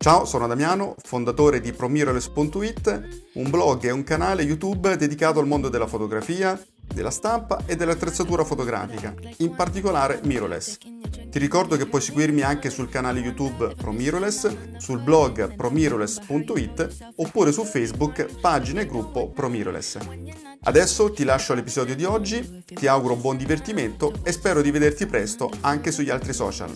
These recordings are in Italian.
Ciao, sono Damiano, fondatore di ProMirrorless.it, un blog e un canale YouTube dedicato al mondo della fotografia, della stampa e dell'attrezzatura fotografica, in particolare mirrorless. Ti ricordo che puoi seguirmi anche sul canale YouTube ProMirrorless, sul blog ProMirrorless.it oppure su Facebook, pagina e gruppo ProMirrorless. Adesso ti lascio all'episodio di oggi, ti auguro buon divertimento e spero di vederti presto anche sugli altri social.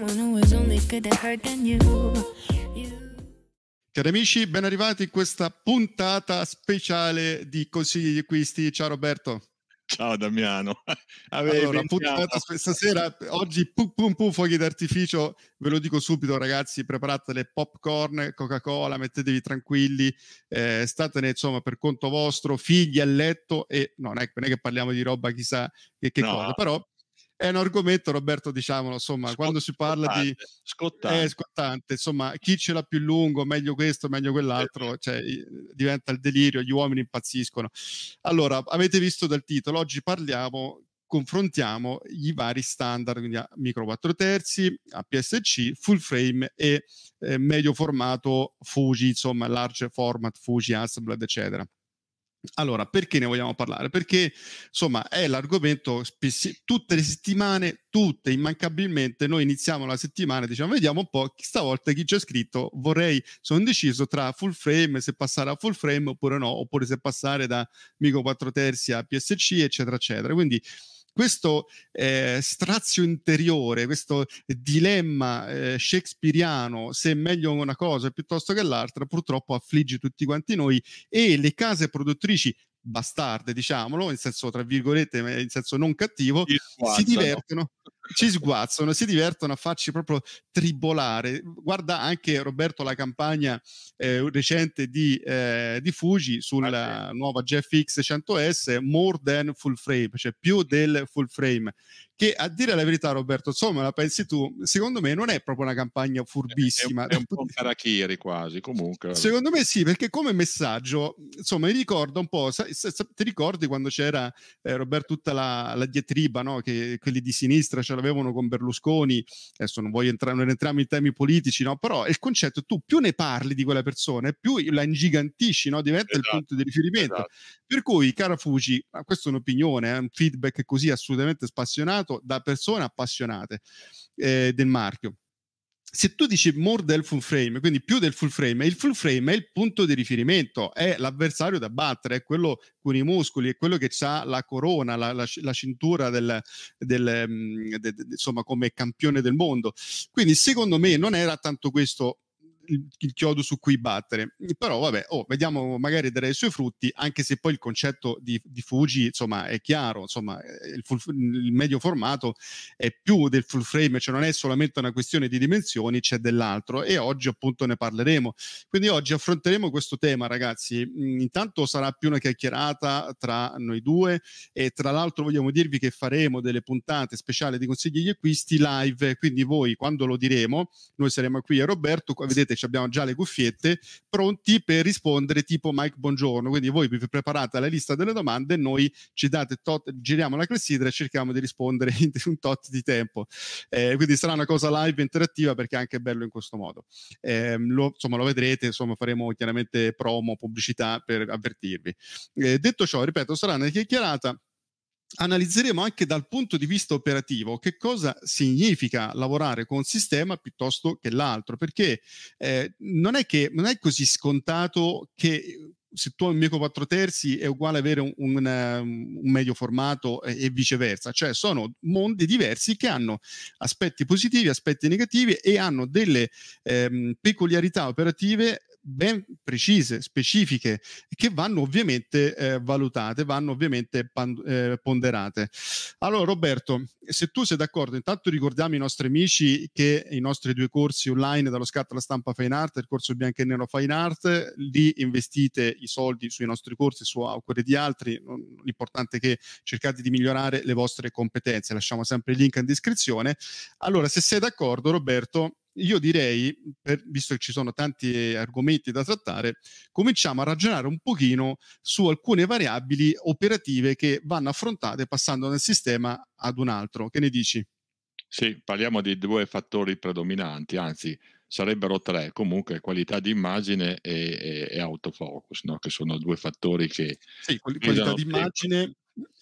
Cari amici, ben arrivati in questa puntata speciale di Consigli di acquisti. Ciao Roberto. Ciao Damiano. Allora, puntata stasera, oggi fuochi d'artificio, ve lo dico subito ragazzi, preparate le popcorn, Coca-Cola, mettetevi tranquilli, statene insomma per conto vostro, figli a letto e non è che parliamo di roba chissà che no. Cosa, però è un argomento, Roberto, diciamolo, insomma, quando si parla di... scottante, insomma, chi ce l'ha più lungo, meglio questo, meglio quell'altro, cioè diventa il delirio, gli uomini impazziscono. Allora, avete visto dal titolo, oggi confrontiamo i vari standard, quindi a micro 4 terzi, APS-C, full frame e medio formato Fuji, insomma, large format Fuji, Hasselblad, eccetera. Allora, perché ne vogliamo parlare? Perché, insomma, è l'argomento tutte le settimane, immancabilmente, noi iniziamo la settimana e diciamo, vediamo un po', stavolta chi c'è scritto, sono indeciso tra full frame, se passare a full frame oppure no, oppure se passare da micro 4 terzi a PSC, eccetera, eccetera. Quindi, questo strazio interiore, questo dilemma shakespeariano, se è meglio una cosa piuttosto che l'altra, purtroppo affligge tutti quanti noi e le case produttrici bastarde, diciamolo, in senso tra virgolette, in senso non cattivo, si divertono a farci proprio tribolare. Guarda anche Roberto la campagna recente di Fuji sulla nuova GFX 100S, more than full frame, cioè più del full frame, che a dire la verità, Roberto, insomma, la pensi tu, secondo me non è proprio una campagna furbissima. È un po' un harakiri quasi, comunque. Secondo me sì, perché come messaggio, insomma, mi ricorda un po', ti ricordi quando c'era, Roberto, tutta la diatriba, no? Che quelli di sinistra ce l'avevano con Berlusconi, adesso non entriamo in temi politici, no? Però il concetto, tu più ne parli di quella persona, più la ingigantisci, no? Diventa il punto di riferimento. Esatto. Per cui, cara Fuji, questa è un'opinione, un feedback così assolutamente spassionato da persone appassionate del marchio. Se tu dici more del full frame, quindi più del full frame, il full frame è il punto di riferimento, è l'avversario da battere, è quello con i muscoli, è quello che ha la corona, la cintura insomma, come campione del mondo. Quindi secondo me non era tanto questo il chiodo su cui battere, però vabbè, vediamo, magari darei i suoi frutti, anche se poi il concetto di Fuji, insomma, è chiaro, insomma, il medio formato è più del full frame, cioè non è solamente una questione di dimensioni, c'è dell'altro, e oggi appunto ne parleremo. Quindi oggi affronteremo questo tema, ragazzi. Intanto sarà più una chiacchierata tra noi due, e tra l'altro vogliamo dirvi che faremo delle puntate speciali di consigli di acquisti live, quindi voi, quando lo diremo, noi saremo qui a Roberto, vedete abbiamo già le cuffiette pronti per rispondere tipo Mike Bongiorno, quindi voi vi preparate la lista delle domande e noi ci date giriamo la clessidra e cerchiamo di rispondere in un tot di tempo, quindi sarà una cosa live interattiva, perché è anche bello in questo modo. Insomma, lo vedrete, insomma, faremo chiaramente promo, pubblicità per avvertirvi. Detto ciò, ripeto, sarà una chiacchierata. Analizzeremo anche dal punto di vista operativo che cosa significa lavorare con un sistema piuttosto che l'altro, perché non è così scontato che se tu hai un micro 4 terzi è uguale avere un medio formato e viceversa, cioè sono mondi diversi che hanno aspetti positivi, aspetti negativi, e hanno delle peculiarità operative ben precise, specifiche, che vanno ovviamente valutate, vanno ovviamente ponderate. Allora Roberto, se tu sei d'accordo, intanto ricordiamo i nostri amici che i nostri 2 corsi online, dallo scatto alla stampa Fine Art, il corso bianco e nero Fine Art, lì investite i soldi sui nostri corsi, su quelli di altri, l'importante è che cercate di migliorare le vostre competenze, lasciamo sempre il link in descrizione. Allora, se sei d'accordo Roberto, io direi, visto che ci sono tanti argomenti da trattare, cominciamo a ragionare un pochino su alcune variabili operative che vanno affrontate passando da un sistema ad un altro. Che ne dici? Sì, parliamo di 2 fattori predominanti, anzi sarebbero 3, comunque qualità di immagine e autofocus, no, che sono 2 fattori che Sì, qualità guidano sempre. d'immagine,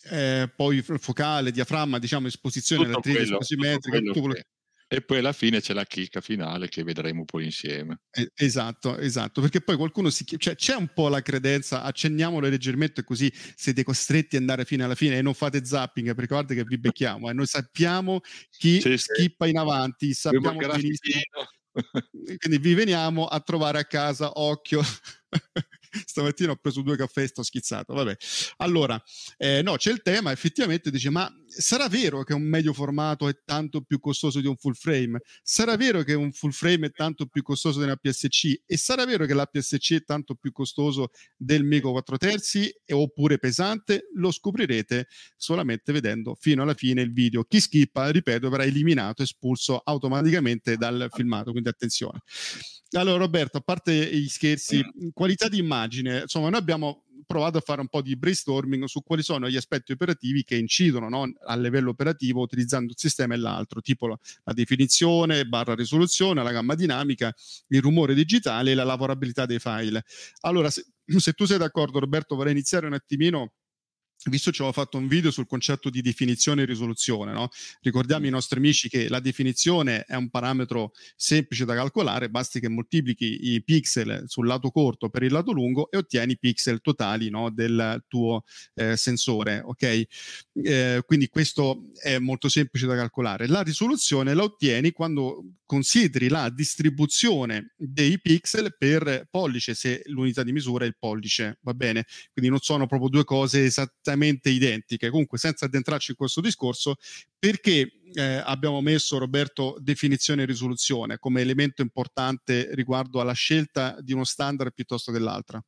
poi focale, diaframma, diciamo esposizione, Tutto elettrese, quello tutto simmetrica, quello tutto quello. che e poi alla fine c'è la chicca finale che vedremo poi insieme. Esatto, esatto, perché poi qualcuno cioè c'è un po' la credenza, accenniamolo leggermente così siete costretti ad andare fino alla fine e non fate zapping, perché guarda che vi becchiamo, noi sappiamo chi Sì, sì, skippa in avanti, primo sappiamo benissimo, graffitino. quindi vi veniamo a trovare a casa, occhio. Stamattina ho preso 2 caffè e sto schizzato, vabbè. Allora, no, c'è il tema, effettivamente dice, ma sarà vero che un medio formato è tanto più costoso di un full frame? Sarà vero che un full frame è tanto più costoso dell'APS-C? E sarà vero che l'APS-C è tanto più costoso del Micro 4 terzi oppure pesante? Lo scoprirete solamente vedendo fino alla fine il video. Chi skippa, ripeto, verrà eliminato, espulso automaticamente dal filmato, quindi attenzione. Allora Roberto, a parte gli scherzi, qualità di immagine, insomma noi abbiamo provato a fare un po' di brainstorming su quali sono gli aspetti operativi che incidono, no, a livello operativo utilizzando un sistema e l'altro, tipo la definizione, barra risoluzione, la gamma dinamica, il rumore digitale e la lavorabilità dei file. Allora, se tu sei d'accordo Roberto, vorrei iniziare un attimino, visto che ci avevo fatto un video sul concetto di definizione e risoluzione, no? Ricordiamo ai nostri amici che la definizione è un parametro semplice da calcolare, basti che moltiplichi i pixel sul lato corto per il lato lungo e ottieni i pixel totali, no, del tuo sensore, ok? Quindi questo è molto semplice da calcolare. La risoluzione la ottieni quando consideri la distribuzione dei pixel per pollice, se l'unità di misura è il pollice, va bene? Quindi non sono proprio 2 cose esattamente identiche. Comunque, senza addentrarci in questo discorso, perché abbiamo messo, Roberto, definizione e risoluzione come elemento importante riguardo alla scelta di uno standard piuttosto che l'altra?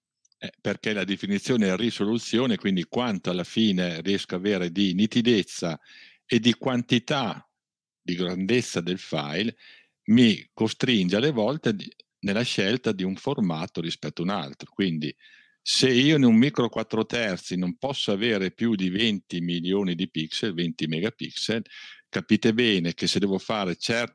Perché la definizione è risoluzione, quindi quanto alla fine riesco a avere di nitidezza e di quantità, di grandezza del file, mi costringe alle volte nella scelta di un formato rispetto a un altro. Quindi se io in un micro 4 terzi non posso avere più di 20 milioni di pixel, 20 megapixel, capite bene che se devo fare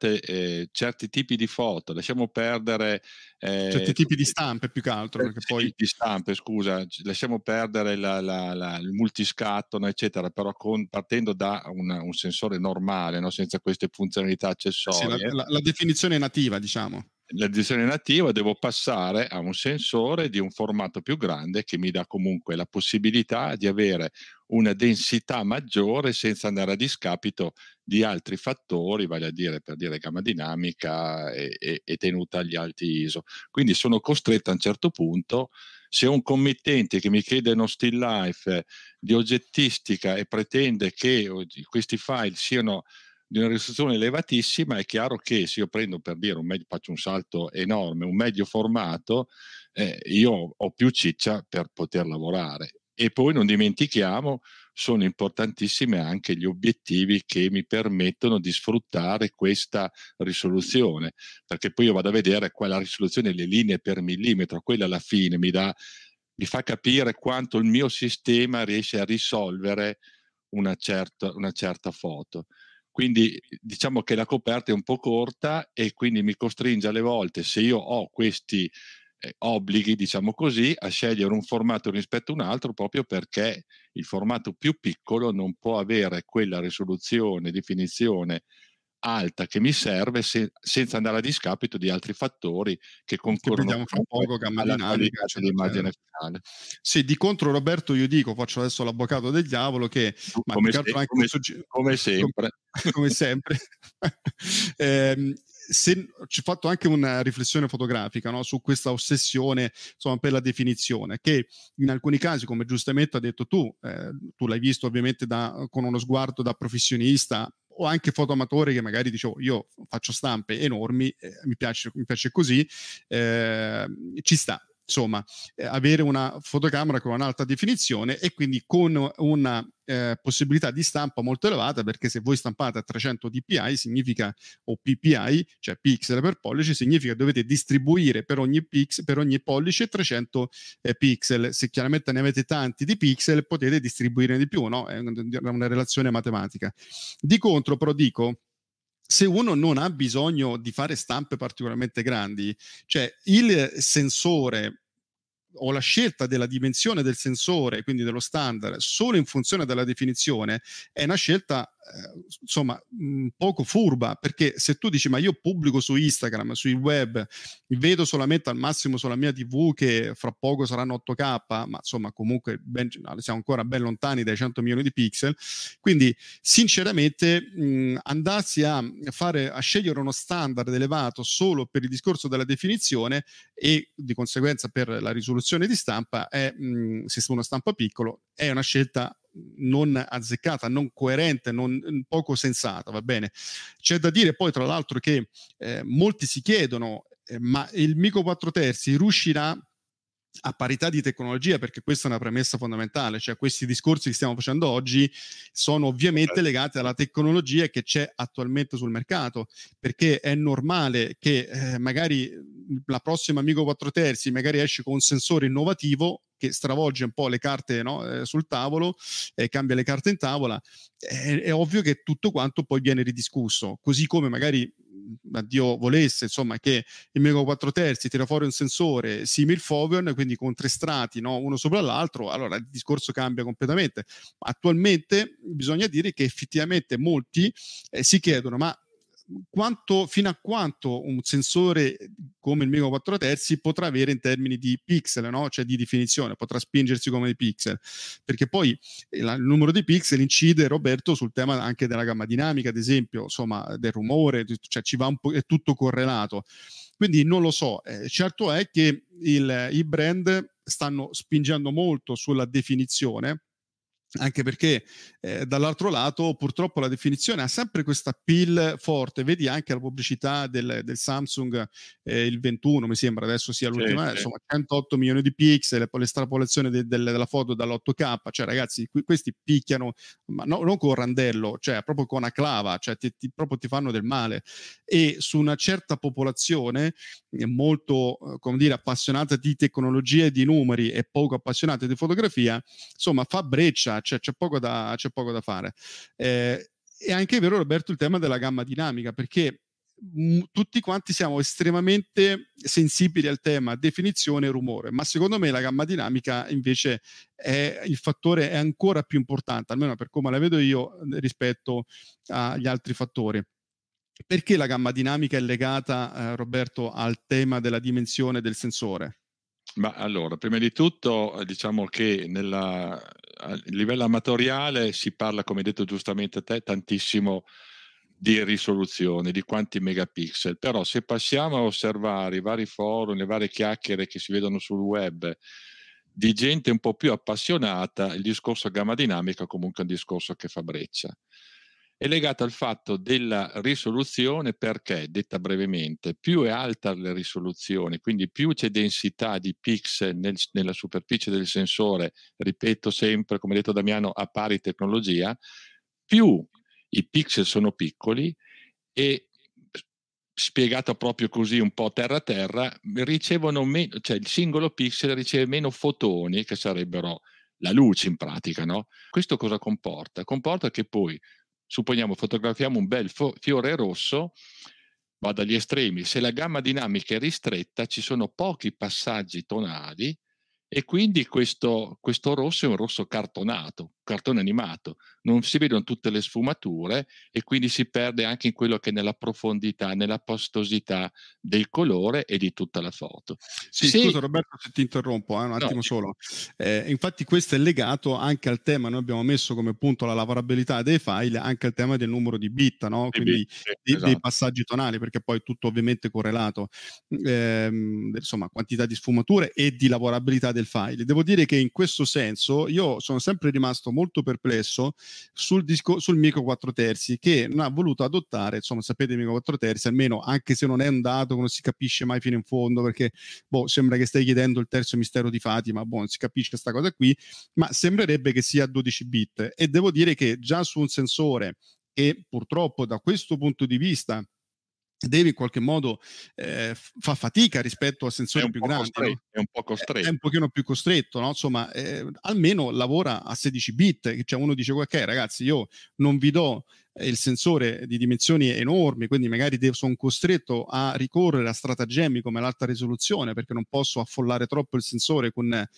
certi tipi di foto, lasciamo perdere Certi tipi di stampe più che altro, perché sì, poi di stampe, scusa, lasciamo perdere il multiscatto, eccetera, però partendo da un sensore normale, no? Senza queste funzionalità sì, accessorie, la definizione nativa, diciamo. l'edizione nativa devo passare a un sensore di un formato più grande che mi dà comunque la possibilità di avere una densità maggiore senza andare a discapito di altri fattori, vale a dire per dire gamma dinamica e tenuta agli alti ISO. Quindi sono costretto a un certo punto, se un committente che mi chiede uno still life di oggettistica e pretende che questi file siano di una risoluzione elevatissima, è chiaro che se io prendo per dire faccio un salto enorme, un medio formato, io ho più ciccia per poter lavorare. E poi non dimentichiamo, sono importantissimi anche gli obiettivi che mi permettono di sfruttare questa risoluzione, perché poi io vado a vedere qual è la risoluzione, le linee per millimetro, quella alla fine mi fa capire quanto il mio sistema riesce a risolvere una certa foto. Quindi diciamo che la coperta è un po' corta e quindi mi costringe alle volte, se io ho questi obblighi, diciamo così, a scegliere un formato rispetto a un altro proprio perché il formato più piccolo non può avere quella risoluzione, definizione alta che mi serve senza andare a discapito di altri fattori che Che concorrono vediamo fra comunque poco, gamma alla dinamica, qualità eccetera, eccetera. dell'immagine finale. Sì, di contro Roberto io dico, faccio adesso l'avvocato del diavolo, che, ma più Come, che se, altro anche un come, come sempre. come sempre, ehm, se, ci ho fatto anche una riflessione fotografica, no, su questa ossessione, insomma, per la definizione, che in alcuni casi, come giustamente hai detto tu l'hai visto ovviamente con uno sguardo da professionista, o anche fotoamatori che magari dicevo io faccio stampe enormi, mi piace così, ci sta. Insomma, avere una fotocamera con un'alta definizione e quindi con una possibilità di stampa molto elevata, perché se voi stampate a 300 dpi significa, o ppi, cioè pixel per pollice, significa che dovete distribuire per ogni pollice 300 pixel. Se chiaramente ne avete tanti di pixel potete distribuire di più, no? È una relazione matematica. Di contro però dico se uno non ha bisogno di fare stampe particolarmente grandi, cioè il sensore o la scelta della dimensione del sensore, quindi dello standard, solo in funzione della definizione, è una scelta insomma poco furba, perché se tu dici ma io pubblico su Instagram, sui web, vedo solamente al massimo sulla mia TV che fra poco saranno 8K, ma insomma comunque siamo ancora ben lontani dai 100 milioni di pixel, quindi sinceramente andarsi a scegliere uno standard elevato solo per il discorso della definizione e di conseguenza per la risoluzione di stampa se uno stampa piccolo, è una scelta non azzeccata, non coerente, poco sensata, va bene. C'è da dire poi tra l'altro che molti si chiedono ma il Mico 4 terzi riuscirà a parità di tecnologia, perché questa è una premessa fondamentale, cioè questi discorsi che stiamo facendo oggi sono ovviamente legati alla tecnologia che c'è attualmente sul mercato, perché è normale che magari la prossima Amigo 4 terzi magari esce con un sensore innovativo che stravolge un po' le carte, no, sul tavolo, cambia le carte in tavola, è ovvio che tutto quanto poi viene ridiscusso, così come magari Dio volesse, insomma, che il Mega 4 terzi tira fuori un sensore simil Foveon, quindi con 3 strati, no, uno sopra l'altro, allora il discorso cambia completamente. Attualmente bisogna dire che effettivamente molti si chiedono, ma fino a quanto un sensore come il Mega 4 terzi potrà avere in termini di pixel, no? Cioè di definizione, potrà spingersi come dei pixel, perché poi il numero di pixel incide, Roberto, sul tema anche della gamma dinamica, ad esempio, insomma, del rumore, cioè ci va un po', è tutto correlato. Quindi non lo so, certo è che i brand stanno spingendo molto sulla definizione, anche perché dall'altro lato purtroppo la definizione ha sempre questa appeal forte, vedi anche la pubblicità del Samsung il 21 mi sembra adesso sia l'ultima, insomma 108 milioni di pixel e poi l'estrapolazione della foto dall'8K, cioè ragazzi questi picchiano, ma non con randello, cioè proprio con una clava, cioè proprio ti fanno del male, e su una certa popolazione molto come dire appassionata di tecnologia e di numeri e poco appassionata di fotografia, insomma fa breccia, c'è poco da fare. È anche vero, Roberto, il tema della gamma dinamica, perché tutti quanti siamo estremamente sensibili al tema definizione e rumore, ma secondo me la gamma dinamica invece il fattore è ancora più importante, almeno per come la vedo io, rispetto agli altri fattori. Perché la gamma dinamica è legata, Roberto, al tema della dimensione del sensore? Ma allora, prima di tutto, diciamo che a livello amatoriale si parla, come hai detto giustamente te, tantissimo di risoluzione, di quanti megapixel, però se passiamo a osservare i vari forum, le varie chiacchiere che si vedono sul web di gente un po' più appassionata, il discorso gamma dinamica comunque è un discorso che fa breccia. È legato al fatto della risoluzione perché, detta brevemente, più è alta la risoluzione, quindi più c'è densità di pixel nella superficie del sensore, ripeto sempre, come ha detto Damiano, a pari tecnologia, più i pixel sono piccoli e, spiegato proprio così un po' terra a terra, ricevono meno, cioè il singolo pixel riceve meno fotoni, che sarebbero la luce in pratica, no? Questo cosa comporta? Comporta che poi, supponiamo, fotografiamo un bel fiore rosso, vado agli estremi, se la gamma dinamica è ristretta ci sono pochi passaggi tonali e quindi questo rosso è un rosso cartonato, cartone animato, non si vedono tutte le sfumature e quindi si perde anche in quello che è nella profondità, nella pastosità del colore e di tutta la foto. Sì, scusa Roberto se ti interrompo, un attimo solo. Infatti questo è legato anche al tema, noi abbiamo messo come punto la lavorabilità dei file, anche al tema del numero di bit, no? Quindi dei passaggi tonali, perché poi è tutto ovviamente correlato, insomma quantità di sfumature e di lavorabilità del file. Devo dire che in questo senso io sono sempre rimasto molto perplesso sul Micro 4 terzi, che non ha voluto adottare, insomma sapete il Micro 4 terzi, almeno anche se non è un dato che non si capisce mai fino in fondo, perché sembra che stai chiedendo il terzo mistero di Fatima, non si capisce questa cosa qui, ma sembrerebbe che sia 12 bit, e devo dire che già su un sensore che purtroppo da questo punto di vista deve in qualche modo fa fatica rispetto a sensori più grandi, no? È un po' È un costretto. pochino più costretto, no? Insomma, almeno lavora a 16 bit, cioè uno dice ok ragazzi, io non vi do il sensore di dimensioni enormi, quindi magari sono costretto a ricorrere a stratagemmi come l'alta risoluzione perché non posso affollare troppo il sensore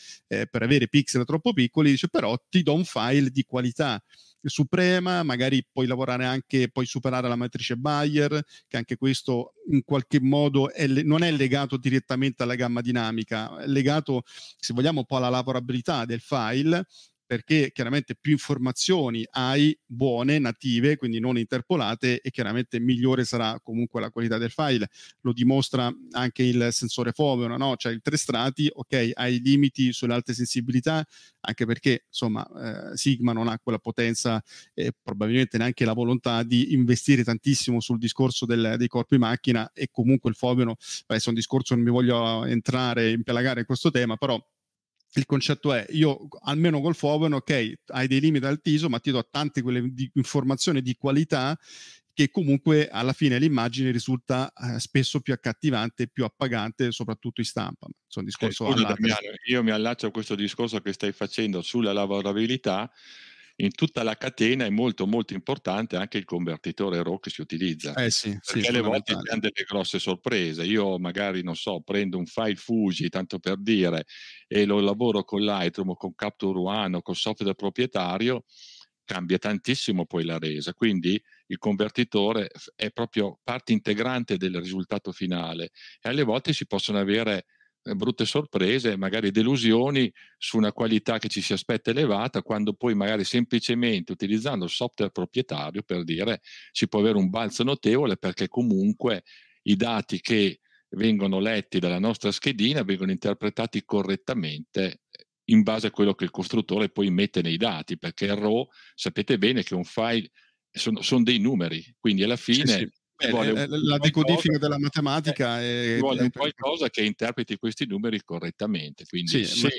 per avere pixel troppo piccoli, dice però ti do un file di qualità suprema, magari puoi lavorare anche, puoi superare la matrice Bayer, che anche questo in qualche modo non è legato direttamente alla gamma dinamica, è legato, se vogliamo, un po' alla lavorabilità del file, perché chiaramente più informazioni hai buone, native, quindi non interpolate, e chiaramente migliore sarà comunque la qualità del file. Lo dimostra anche il sensore Foveon, no? Cioè il 3 strati, ok, hai limiti sulle alte sensibilità, anche perché insomma Sigma non ha quella potenza e probabilmente neanche la volontà di investire tantissimo sul discorso dei corpi macchina, e comunque il Foveon, è un discorso, non mi voglio entrare, impelagare in questo tema, però il concetto è, io almeno col Foveon, ok, hai dei limiti al TISO, ma ti do tante quelle informazioni di qualità che comunque alla fine l'immagine risulta spesso più accattivante, più appagante, soprattutto in stampa. Sono un discorso Scusa all'arte. Damiano, io mi allaccio a questo discorso che stai facendo sulla lavorabilità. In tutta la catena è molto molto importante anche il convertitore RAW che si utilizza, Sì, sì, perché alle volte fondamentale. abbiamo delle grosse sorprese. Io magari, non so, prendo un file Fuji, tanto per dire, e lo lavoro con Lightroom o con Capture One o con software proprietario, cambia tantissimo poi la resa. Quindi il convertitore è proprio parte integrante del risultato finale, e alle volte si possono avere brutte sorprese, magari delusioni su una qualità che ci si aspetta elevata, quando poi magari semplicemente utilizzando il software proprietario, per dire, si può avere un balzo notevole, perché comunque i dati che vengono letti dalla nostra schedina vengono interpretati correttamente in base a quello che il costruttore poi mette nei dati, perché il RAW sapete bene che un file sono dei numeri, quindi alla Sì, sì. fine ci vuole La qualcosa, decodifica della matematica ci vuole un qualcosa che interpreti questi numeri correttamente. Quindi sì, se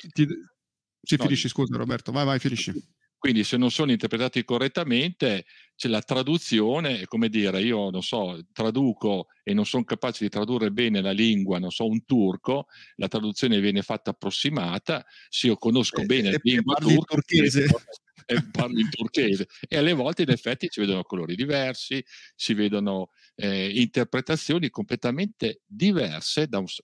sì, no, finisci, scusa Roberto, vai, finisci. quindi se non sono interpretati correttamente, c'è la traduzione, è come dire, io non so, traduco e non sono capace di tradurre bene la lingua, non so, un turco, la traduzione viene fatta approssimata, se io conosco bene la E lingua parli il turca, turchese. e parlo in turchese, e alle volte in effetti si vedono colori diversi, si vedono interpretazioni completamente diverse,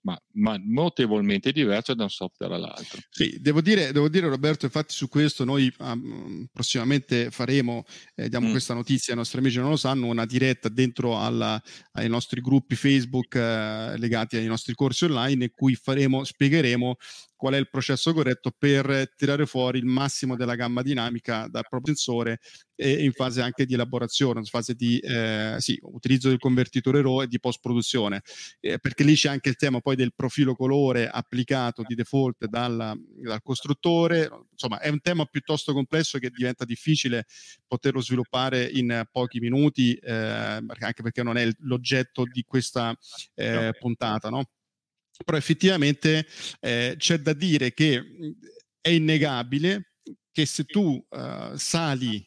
ma notevolmente diverse da un software all'altro. Sì, devo dire Roberto, infatti su questo noi prossimamente faremo, diamo questa notizia ai nostri amici, non lo sanno, una diretta dentro ai nostri gruppi Facebook legati ai nostri corsi online, in cui spiegheremo qual è il processo corretto per tirare fuori il massimo della gamma dinamica dal proprio sensore, e in fase anche di elaborazione, in fase di utilizzo del convertitore RAW e di post produzione, perché lì c'è anche il tema poi del profilo colore applicato di default dal costruttore. Insomma, è un tema piuttosto complesso che diventa difficile poterlo sviluppare in pochi minuti, anche perché non è l'oggetto di questa puntata, no? Però effettivamente c'è da dire che è innegabile che se tu sali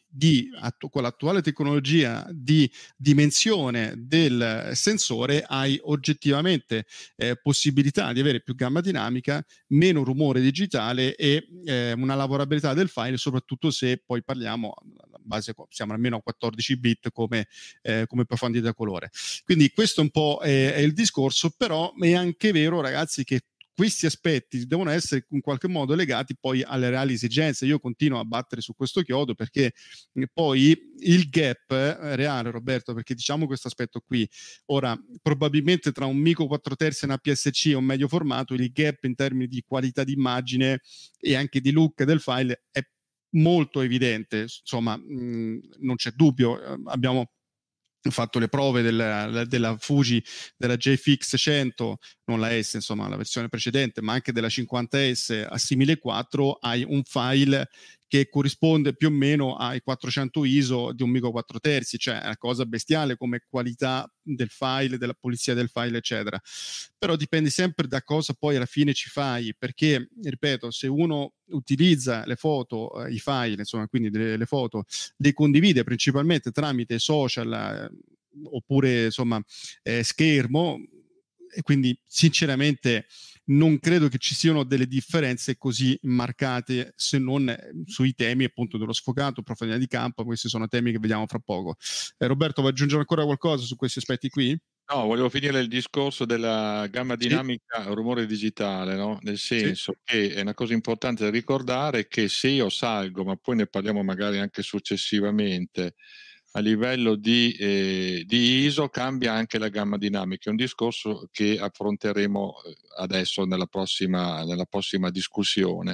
con l'attuale tecnologia di dimensione del sensore, hai oggettivamente possibilità di avere più gamma dinamica, meno rumore digitale e una lavorabilità del file, soprattutto se poi parliamo, alla base siamo almeno a 14 bit come profondità colore. Quindi questo un po' è il discorso, però è anche vero, ragazzi, che questi aspetti devono essere in qualche modo legati poi alle reali esigenze. Io continuo a battere su questo chiodo, perché poi il gap reale, Roberto, perché diciamo questo aspetto qui, ora probabilmente tra un micro 4 terzi e un APS-C e un medio formato, il gap in termini di qualità d'immagine e anche di look del file è molto evidente, insomma, non c'è dubbio. Abbiamo fatto le prove della Fuji, della JFX 100, non la S, insomma la versione precedente, ma anche della 50S a simile 4, hai un file che corrisponde più o meno ai 400 ISO di un micro 4 terzi, cioè è una cosa bestiale come qualità del file, della pulizia del file, eccetera. Però dipende sempre da cosa poi alla fine ci fai, perché, ripeto, se uno utilizza le foto, i file, insomma, quindi le foto, le condivide principalmente tramite social, oppure insomma schermo, e quindi sinceramente non credo che ci siano delle differenze così marcate, se non sui temi appunto dello sfocato, profondità di campo. Questi sono temi che vediamo fra poco. Roberto, vuoi aggiungere ancora qualcosa su questi aspetti qui? No, volevo finire il discorso della gamma Sì, dinamica rumore digitale, no? Nel sì. senso che è una cosa importante da ricordare che se io salgo, ma poi ne parliamo magari anche successivamente, a livello di ISO cambia anche la gamma dinamica. È un discorso che affronteremo adesso nella prossima discussione.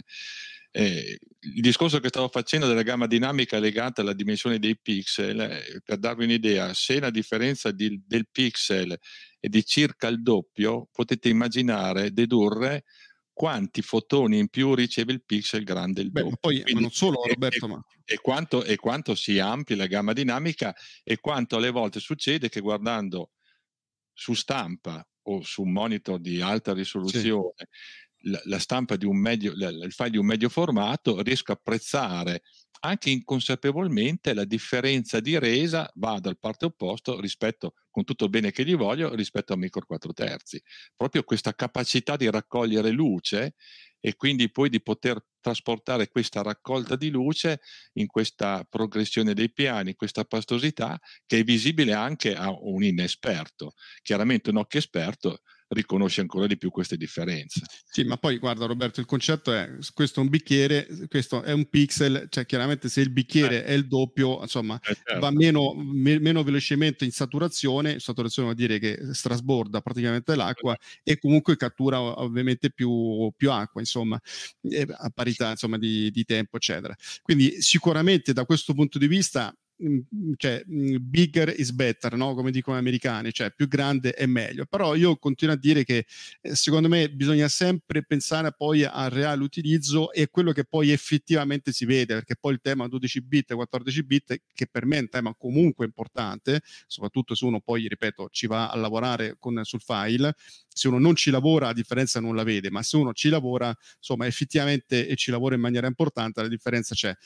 Il discorso che stavo facendo della gamma dinamica legata alla dimensione dei pixel, per darvi un'idea, se la differenza del pixel è di circa il doppio, potete immaginare, dedurre quanti fotoni in più riceve il pixel grande il Beh, doppio. ma Quindi, non solo, Roberto, ma quanto si amplia la gamma dinamica, e quanto alle volte succede che guardando su stampa o su un monitor di alta sì. risoluzione la stampa di il file di un medio formato, riesco a apprezzare anche inconsapevolmente la differenza di resa, va dal parte opposto rispetto, con tutto il bene che gli voglio, rispetto a micro 4 terzi. Proprio questa capacità di raccogliere luce e quindi poi di poter trasportare questa raccolta di luce in questa progressione dei piani, in questa pastosità, che è visibile anche a un inesperto. Chiaramente un occhio esperto riconosce ancora di più queste differenze. Sì, ma poi guarda Roberto, il concetto è: questo è un bicchiere, questo è un pixel, cioè chiaramente se il bicchiere è il doppio, insomma, va Certo. meno velocemente in saturazione vuol dire che strasborda praticamente l'acqua, e comunque cattura ovviamente più acqua, insomma, a parità insomma di tempo, eccetera. Quindi sicuramente da questo punto di vista, cioè, bigger is better, no? Come dicono gli americani, cioè più grande è meglio. Però io continuo a dire che secondo me bisogna sempre pensare poi al reale utilizzo e quello che poi effettivamente si vede, perché poi il tema 12 bit e 14 bit, che per me è un tema comunque importante, soprattutto se uno poi, ripeto, ci va a lavorare sul file. Se uno non ci lavora, la differenza non la vede, ma se uno ci lavora, insomma, effettivamente, e ci lavora in maniera importante, la differenza c'è.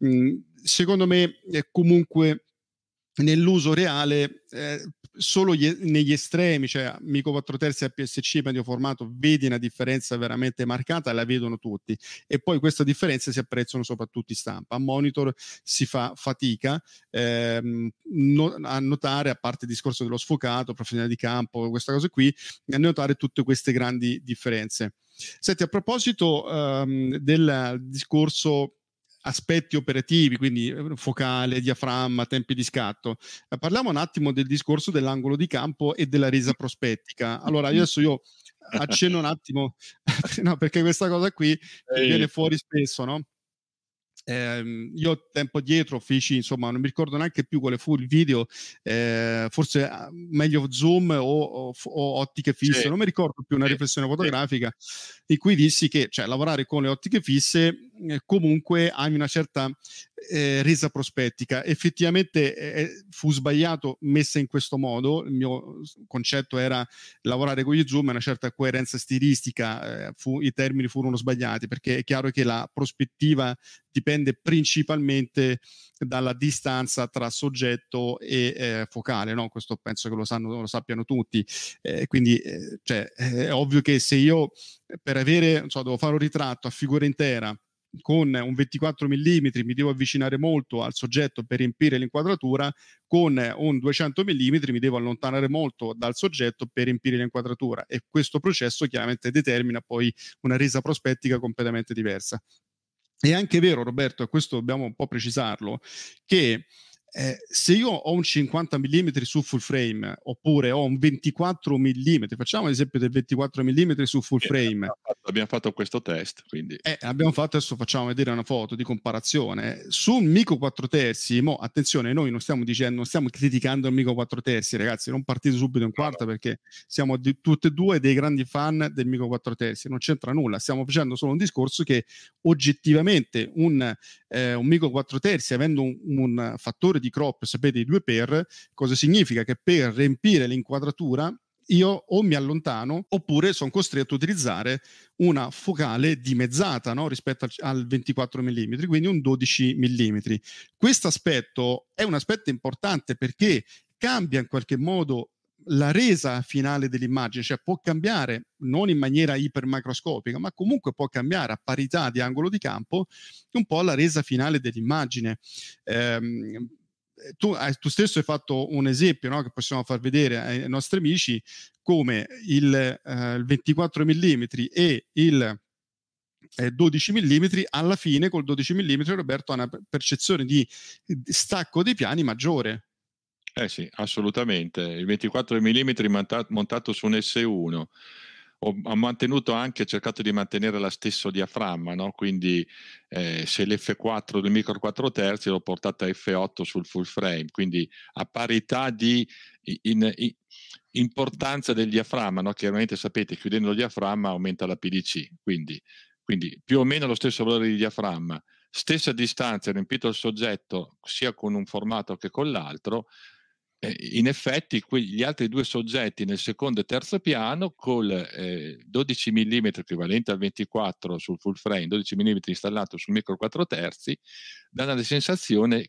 Secondo me comunque nell'uso reale, solo negli estremi, cioè Amico 4 terzi, APS-C medio formato, vedi una differenza veramente marcata, la vedono tutti, e poi queste differenze si apprezzano soprattutto in stampa. A monitor si fa fatica a notare, a parte il discorso dello sfocato, profondità di campo, queste cose qui, a notare tutte queste grandi differenze. Senti, a proposito del discorso aspetti operativi, quindi focale, diaframma, tempi di scatto, parliamo un attimo del discorso dell'angolo di campo e della resa prospettica. Allora, adesso io accenno un attimo, no, perché questa cosa qui viene fuori spesso, no? Io tempo dietro feci, insomma, non mi ricordo neanche più quale fu il video, forse meglio zoom o ottiche fisse, Sì, non mi ricordo più, una sì, riflessione fotografica in cui dissi che, cioè, lavorare con le ottiche fisse comunque hai una certa resa prospettica. Effettivamente fu sbagliato messa in questo modo. Il mio concetto era lavorare con gli zoom, una certa coerenza stilistica, i termini furono sbagliati, perché è chiaro che la prospettiva dipende principalmente dalla distanza tra soggetto e focale, no? Questo penso che lo sappiano tutti. Quindi cioè, è ovvio che se io per avere, non so, devo fare un ritratto a figura intera con un 24 mm mi devo avvicinare molto al soggetto per riempire l'inquadratura, con un 200 mm mi devo allontanare molto dal soggetto per riempire l'inquadratura, e questo processo chiaramente determina poi una resa prospettica completamente diversa. È anche vero, Roberto, e questo dobbiamo un po' precisarlo, che se io ho un 50 mm su full frame oppure ho un 24 mm, facciamo l'esempio del 24 mm su full frame. Abbiamo fatto questo test, quindi Abbiamo fatto, adesso facciamo vedere una foto di comparazione su un Mico 4 terzi. Attenzione, noi non stiamo criticando il Mico 4 terzi, ragazzi, non partite subito in quarta, perché siamo tutti e due dei grandi fan del Mico 4 terzi, non c'entra nulla, stiamo facendo solo un discorso che oggettivamente un Mico 4 terzi, avendo un fattore di crop, sapete, di 2x, cosa significa? Che per riempire l'inquadratura io o mi allontano oppure sono costretto a utilizzare una focale dimezzata, no? Rispetto al 24 mm, quindi un 12 mm. Questo aspetto è un aspetto importante, perché cambia in qualche modo la resa finale dell'immagine, cioè può cambiare non in maniera ipermacroscopica, ma comunque può cambiare a parità di angolo di campo un po' la resa finale dell'immagine. Tu stesso hai fatto un esempio, no, che possiamo far vedere ai nostri amici, come il 24 mm e il 12 mm, alla fine col 12 mm Roberto ha una percezione di stacco dei piani maggiore. Sì, assolutamente. Il 24 mm montato su un S1. Ho mantenuto anche, cercato di mantenere lo stesso diaframma, no? Quindi se l'F4 del micro 4 terzi l'ho portata a F8 sul full frame, quindi a parità di importanza del diaframma, no? Chiaramente sapete, chiudendo il diaframma aumenta la PDC, quindi più o meno lo stesso valore di diaframma, stessa distanza, riempito il soggetto sia con un formato che con l'altro. In effetti gli altri due soggetti nel secondo e terzo piano col 12 mm equivalente al 24 sul full frame, 12 mm installato sul micro 4 terzi, danno la sensazione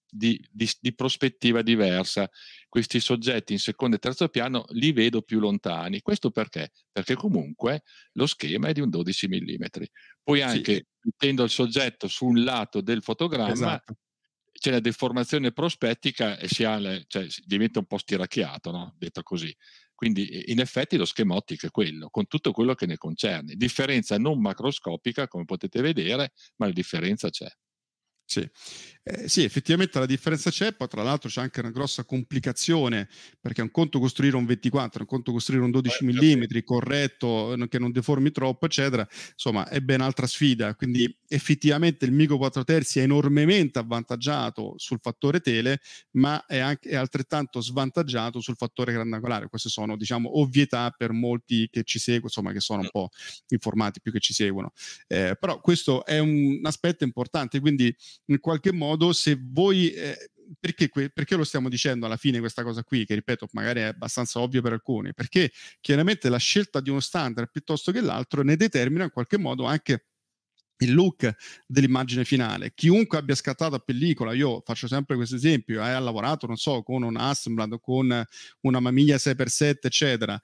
di prospettiva diversa. Questi soggetti in secondo e terzo piano li vedo più lontani. Questo perché? Perché comunque lo schema è di un 12 mm. Poi anche Sì, mettendo il soggetto su un lato del fotogramma esatto. c'è la deformazione prospettica e cioè, diventa un po' stiracchiato, no? Detto così. Quindi in effetti lo schema ottico è quello, con tutto quello che ne concerne. Differenza non macroscopica, come potete vedere, ma la differenza c'è. Sì. Sì, effettivamente la differenza c'è, poi tra l'altro c'è anche una grossa complicazione, perché è un conto costruire un 24, un conto costruire un 12 mm corretto, che non deformi troppo, eccetera, insomma è ben altra sfida, quindi effettivamente il micro 4 terzi è enormemente avvantaggiato sul fattore tele, ma è altrettanto svantaggiato sul fattore grandangolare. Queste sono, diciamo, ovvietà per molti che ci seguono, insomma, che sono un po' informati più che ci seguono. Però questo è un aspetto importante, quindi in qualche modo se voi perché lo stiamo dicendo alla fine questa cosa qui, che ripeto magari è abbastanza ovvio per alcuni, perché chiaramente la scelta di uno standard piuttosto che l'altro ne determina in qualche modo anche il look dell'immagine finale. Chiunque abbia scattato a pellicola, io faccio sempre questo esempio, ha lavorato, non so, con un Hasselblad, con una Mamiya 6x7, eccetera,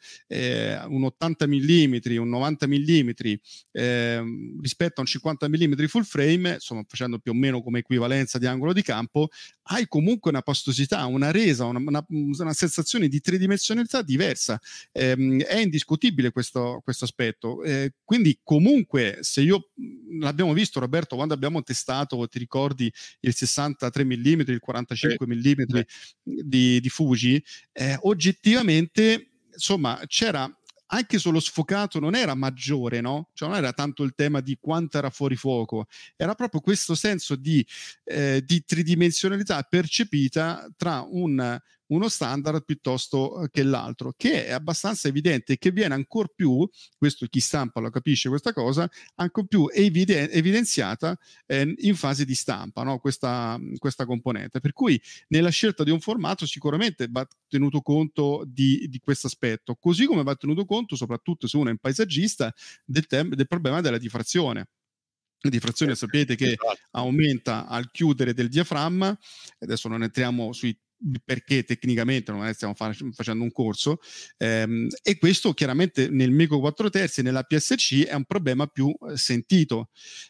un 80 mm, un 90 mm, rispetto a un 50 mm full frame, insomma, facendo più o meno come equivalenza di angolo di campo, hai comunque una pastosità, una resa, una sensazione di tridimensionalità diversa. È indiscutibile questo aspetto. Quindi comunque, se io l'abbiamo visto, Roberto, quando abbiamo testato, ti ricordi, il 63 mm, il 45 mm di Fuji, oggettivamente, insomma, c'era anche solo sfocato, non era maggiore, no? Cioè non era tanto il tema di quanto era fuori fuoco, era proprio questo senso di tridimensionalità percepita tra uno standard piuttosto che l'altro, che è abbastanza evidente e che viene ancora più, questo chi stampa lo capisce questa cosa, ancora più evidenziata in fase di stampa, no? questa componente. Per cui nella scelta di un formato sicuramente va tenuto conto di questo aspetto, così come va tenuto conto, soprattutto se uno è un paesaggista, del problema della diffrazione. La diffrazione sapete che aumenta al chiudere del diaframma, adesso non entriamo sui perché tecnicamente non stiamo facendo un corso, e questo chiaramente nel micro 4 terzi e nella PSC è un problema più sentito.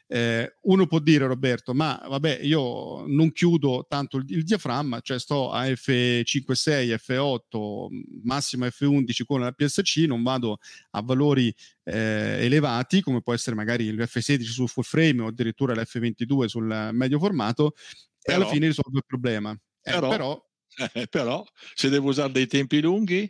Uno può dire, Roberto, ma vabbè, io non chiudo tanto il diaframma, cioè sto a F5.6, F8, massimo F11 con la PSC, non vado a valori elevati come può essere magari il F16 sul full frame o addirittura l'F22 sul medio formato, e alla fine risolvo il problema. Però se devo usare dei tempi lunghi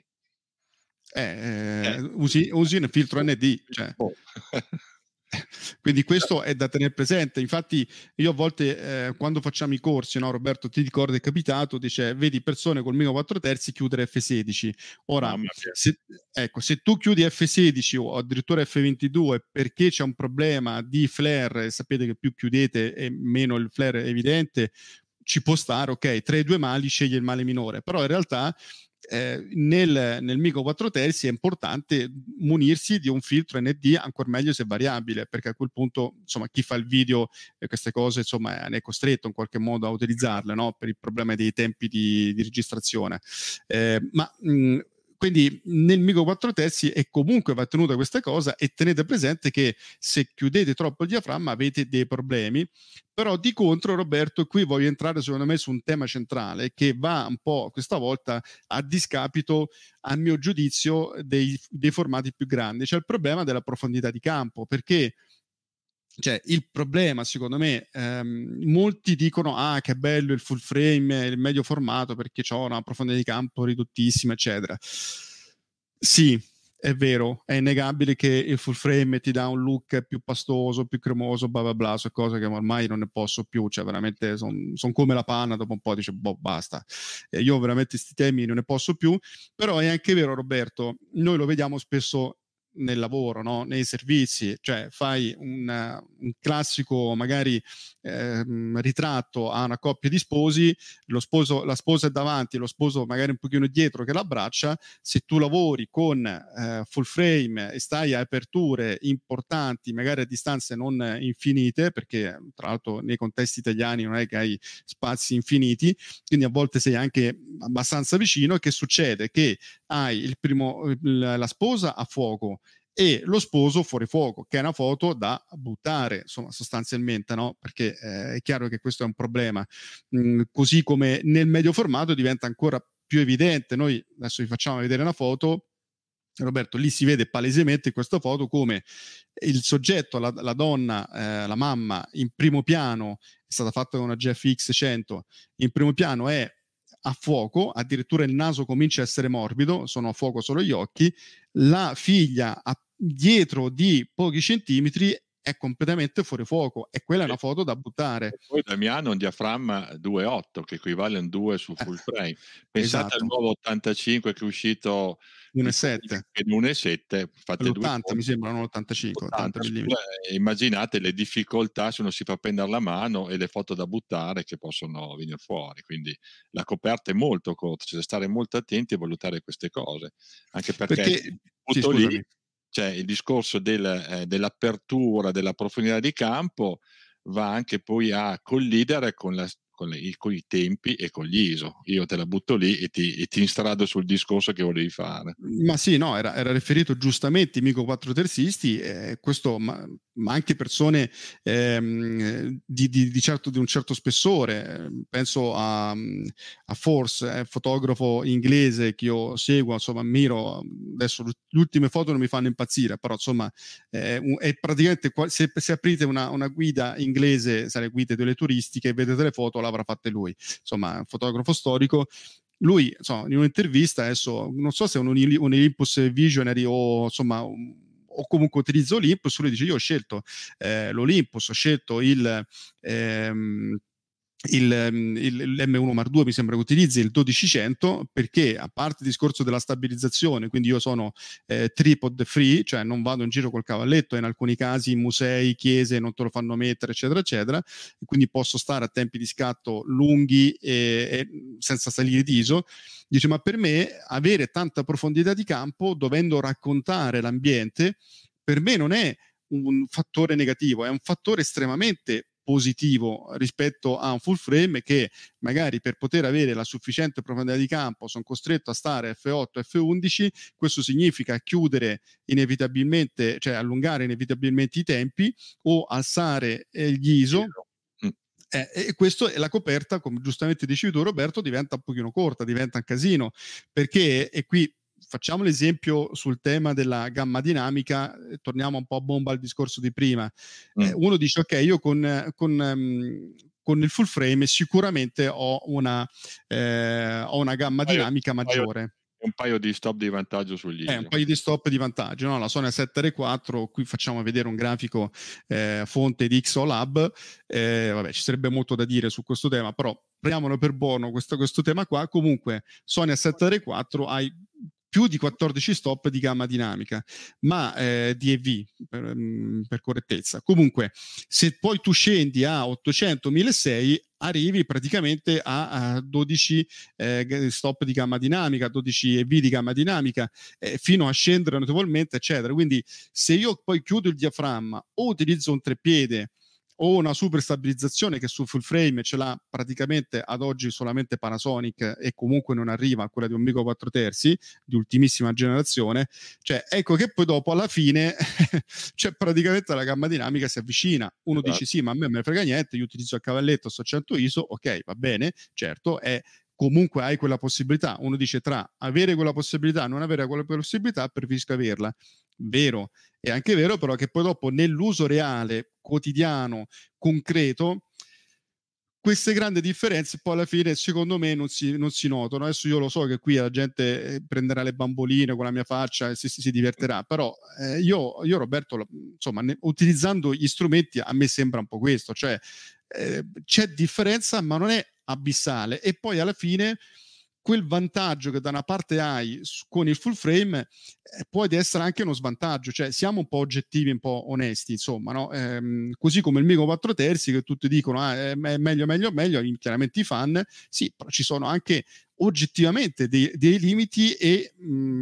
usi un filtro ND, cioè. Quindi questo è da tenere presente. Infatti io a volte quando facciamo i corsi, no, Roberto, ti ricordi, è capitato, dice, vedi persone col micro 4 terzi chiudere F16. Ora, se tu chiudi F16 o addirittura F22 perché c'è un problema di flare, sapete che più chiudete e meno il flare è evidente, ci può stare, ok, tra i due mali scegli il male minore, però in realtà nel Micro 4 terzi è importante munirsi di un filtro ND, ancora meglio se variabile, perché a quel punto insomma chi fa il video e queste cose insomma ne è costretto in qualche modo a utilizzarle, no? Per il problema dei tempi di registrazione. Quindi nel Micro 4 terzi è comunque va tenuta questa cosa, e tenete presente che se chiudete troppo il diaframma avete dei problemi. Però di contro, Roberto, qui voglio entrare secondo me su un tema centrale che va un po' questa volta a discapito, a mio giudizio, dei formati più grandi, cioè il problema della profondità di campo, perché cioè, il problema, secondo me, molti dicono che bello il full frame, il medio formato perché c'ho una profondità di campo ridottissima, eccetera. Sì, è vero, è innegabile che il full frame ti dà un look più pastoso, più cremoso, bla bla bla, su cose che ormai non ne posso più, cioè veramente sono come la panna, dopo un po' dice boh, basta. Io veramente questi temi non ne posso più, però è anche vero, Roberto, noi lo vediamo spesso nel lavoro, no? Nei servizi, cioè fai un classico magari ritratto a una coppia di sposi, la sposa è davanti, lo sposo magari un pochino dietro che l'abbraccia. Se tu lavori con full frame e stai a aperture importanti, magari a distanze non infinite, perché tra l'altro nei contesti italiani non è che hai spazi infiniti, quindi a volte sei anche abbastanza vicino, che succede? Che hai la sposa a fuoco e lo sposo fuori fuoco, che è una foto da buttare, insomma, sostanzialmente, no? Perché è chiaro che questo è un problema. Così come nel medio formato diventa ancora più evidente. Noi adesso vi facciamo vedere una foto, Roberto, lì si vede palesemente in questa foto come il soggetto, la donna, la mamma, in primo piano, è stata fatta con una GFX 100, in primo piano è a fuoco, addirittura il naso comincia a essere morbido, sono a fuoco solo gli occhi, la figlia dietro di pochi centimetri è completamente fuori fuoco, e quella è una foto da buttare. E poi Damiano ha un diaframma 2.8 che equivale a un 2 su full frame. Pensate Esatto. al nuovo 85 che è uscito 1.7. 1.7, fate l'80 mi sembra, non l'85, 80 mm. Immaginate le difficoltà se uno si fa prendere la mano e le foto da buttare che possono venire fuori, quindi la coperta è molto corta, c'è da stare molto attenti e valutare queste cose, anche perché sì, scusami. c'è il discorso dell'apertura, della profondità di campo, va anche poi a collidere con i tempi e con gli ISO. Io te la butto lì e ti instrado sul discorso che volevi fare. Ma sì, no, era riferito giustamente ai Micro 4 terzisti, questo, ma anche persone di un certo spessore. Penso a Force, fotografo inglese che io seguo, insomma, ammiro. Adesso le ultime foto non mi fanno impazzire, però insomma è praticamente, se aprite una guida inglese, le guide delle turistiche, e vedete le foto, l'avrà fatte lui, insomma, un fotografo storico. Lui, insomma, in un'intervista, adesso non so se è un Olympus Visionary o insomma o comunque utilizzo Olympus, lui dice: io ho scelto l'Olympus, ho scelto l'M1 Mark II, mi sembra che utilizzi il 1200, perché a parte il discorso della stabilizzazione, quindi io sono tripod free, cioè non vado in giro col cavalletto, in alcuni casi in musei, chiese non te lo fanno mettere, eccetera eccetera, e quindi posso stare a tempi di scatto lunghi e senza salire di ISO. Dice: ma per me avere tanta profondità di campo, dovendo raccontare l'ambiente, per me non è un fattore negativo, è un fattore estremamente positivo rispetto a un full frame, che magari per poter avere la sufficiente profondità di campo sono costretto a stare F8, F11. Questo significa chiudere inevitabilmente, cioè allungare inevitabilmente i tempi o alzare gli ISO. E questo è la coperta, come giustamente dicevi tu, Roberto, diventa un pochino corta, diventa un casino, perché, e qui facciamo l'esempio sul tema della gamma dinamica, torniamo un po' a bomba al discorso di prima. Uno dice: ok, io con il full frame sicuramente ho una gamma dinamica maggiore. Un paio di stop di vantaggio sugli ISO. Un paio di stop di vantaggio, no? La Sony A7R4, qui facciamo vedere un grafico fonte di XOLab. Vabbè, ci sarebbe molto da dire su questo tema, però prendiamolo per buono questo tema qua. Comunque Sony A7R4 hai più di 14 stop di gamma dinamica, ma DEV per correttezza. Comunque, se poi tu scendi a 800-1600, arrivi praticamente a 12 stop di gamma dinamica, 12 EV di gamma dinamica, fino a scendere notevolmente, eccetera. Quindi se io poi chiudo il diaframma o utilizzo un treppiede o una super stabilizzazione che su full frame ce l'ha praticamente ad oggi solamente Panasonic e comunque non arriva a quella di un Mico 4 terzi di ultimissima generazione, cioè ecco che poi dopo alla fine cioè praticamente la gamma dinamica si avvicina. Uno dice sì, ma a me me ne frega niente, io utilizzo il cavalletto, sto a 100 ISO, ok, va bene, certo, è comunque hai quella possibilità. Uno dice tra avere quella possibilità e non avere quella possibilità, preferisco averla. Vero, è anche vero però che poi dopo nell'uso reale, quotidiano, concreto, queste grandi differenze poi alla fine secondo me non si notano. Adesso io lo so che qui la gente prenderà le bamboline con la mia faccia e si divertirà, però io Roberto, insomma, utilizzando gli strumenti a me sembra un po' questo, cioè c'è differenza ma non è abissale, e poi alla fine quel vantaggio che da una parte hai con il full frame può essere anche uno svantaggio, cioè siamo un po' oggettivi, un po' onesti, insomma, no? Così come il Mico 4 terzi che tutti dicono è meglio, chiaramente i fan, sì, però ci sono anche oggettivamente dei limiti e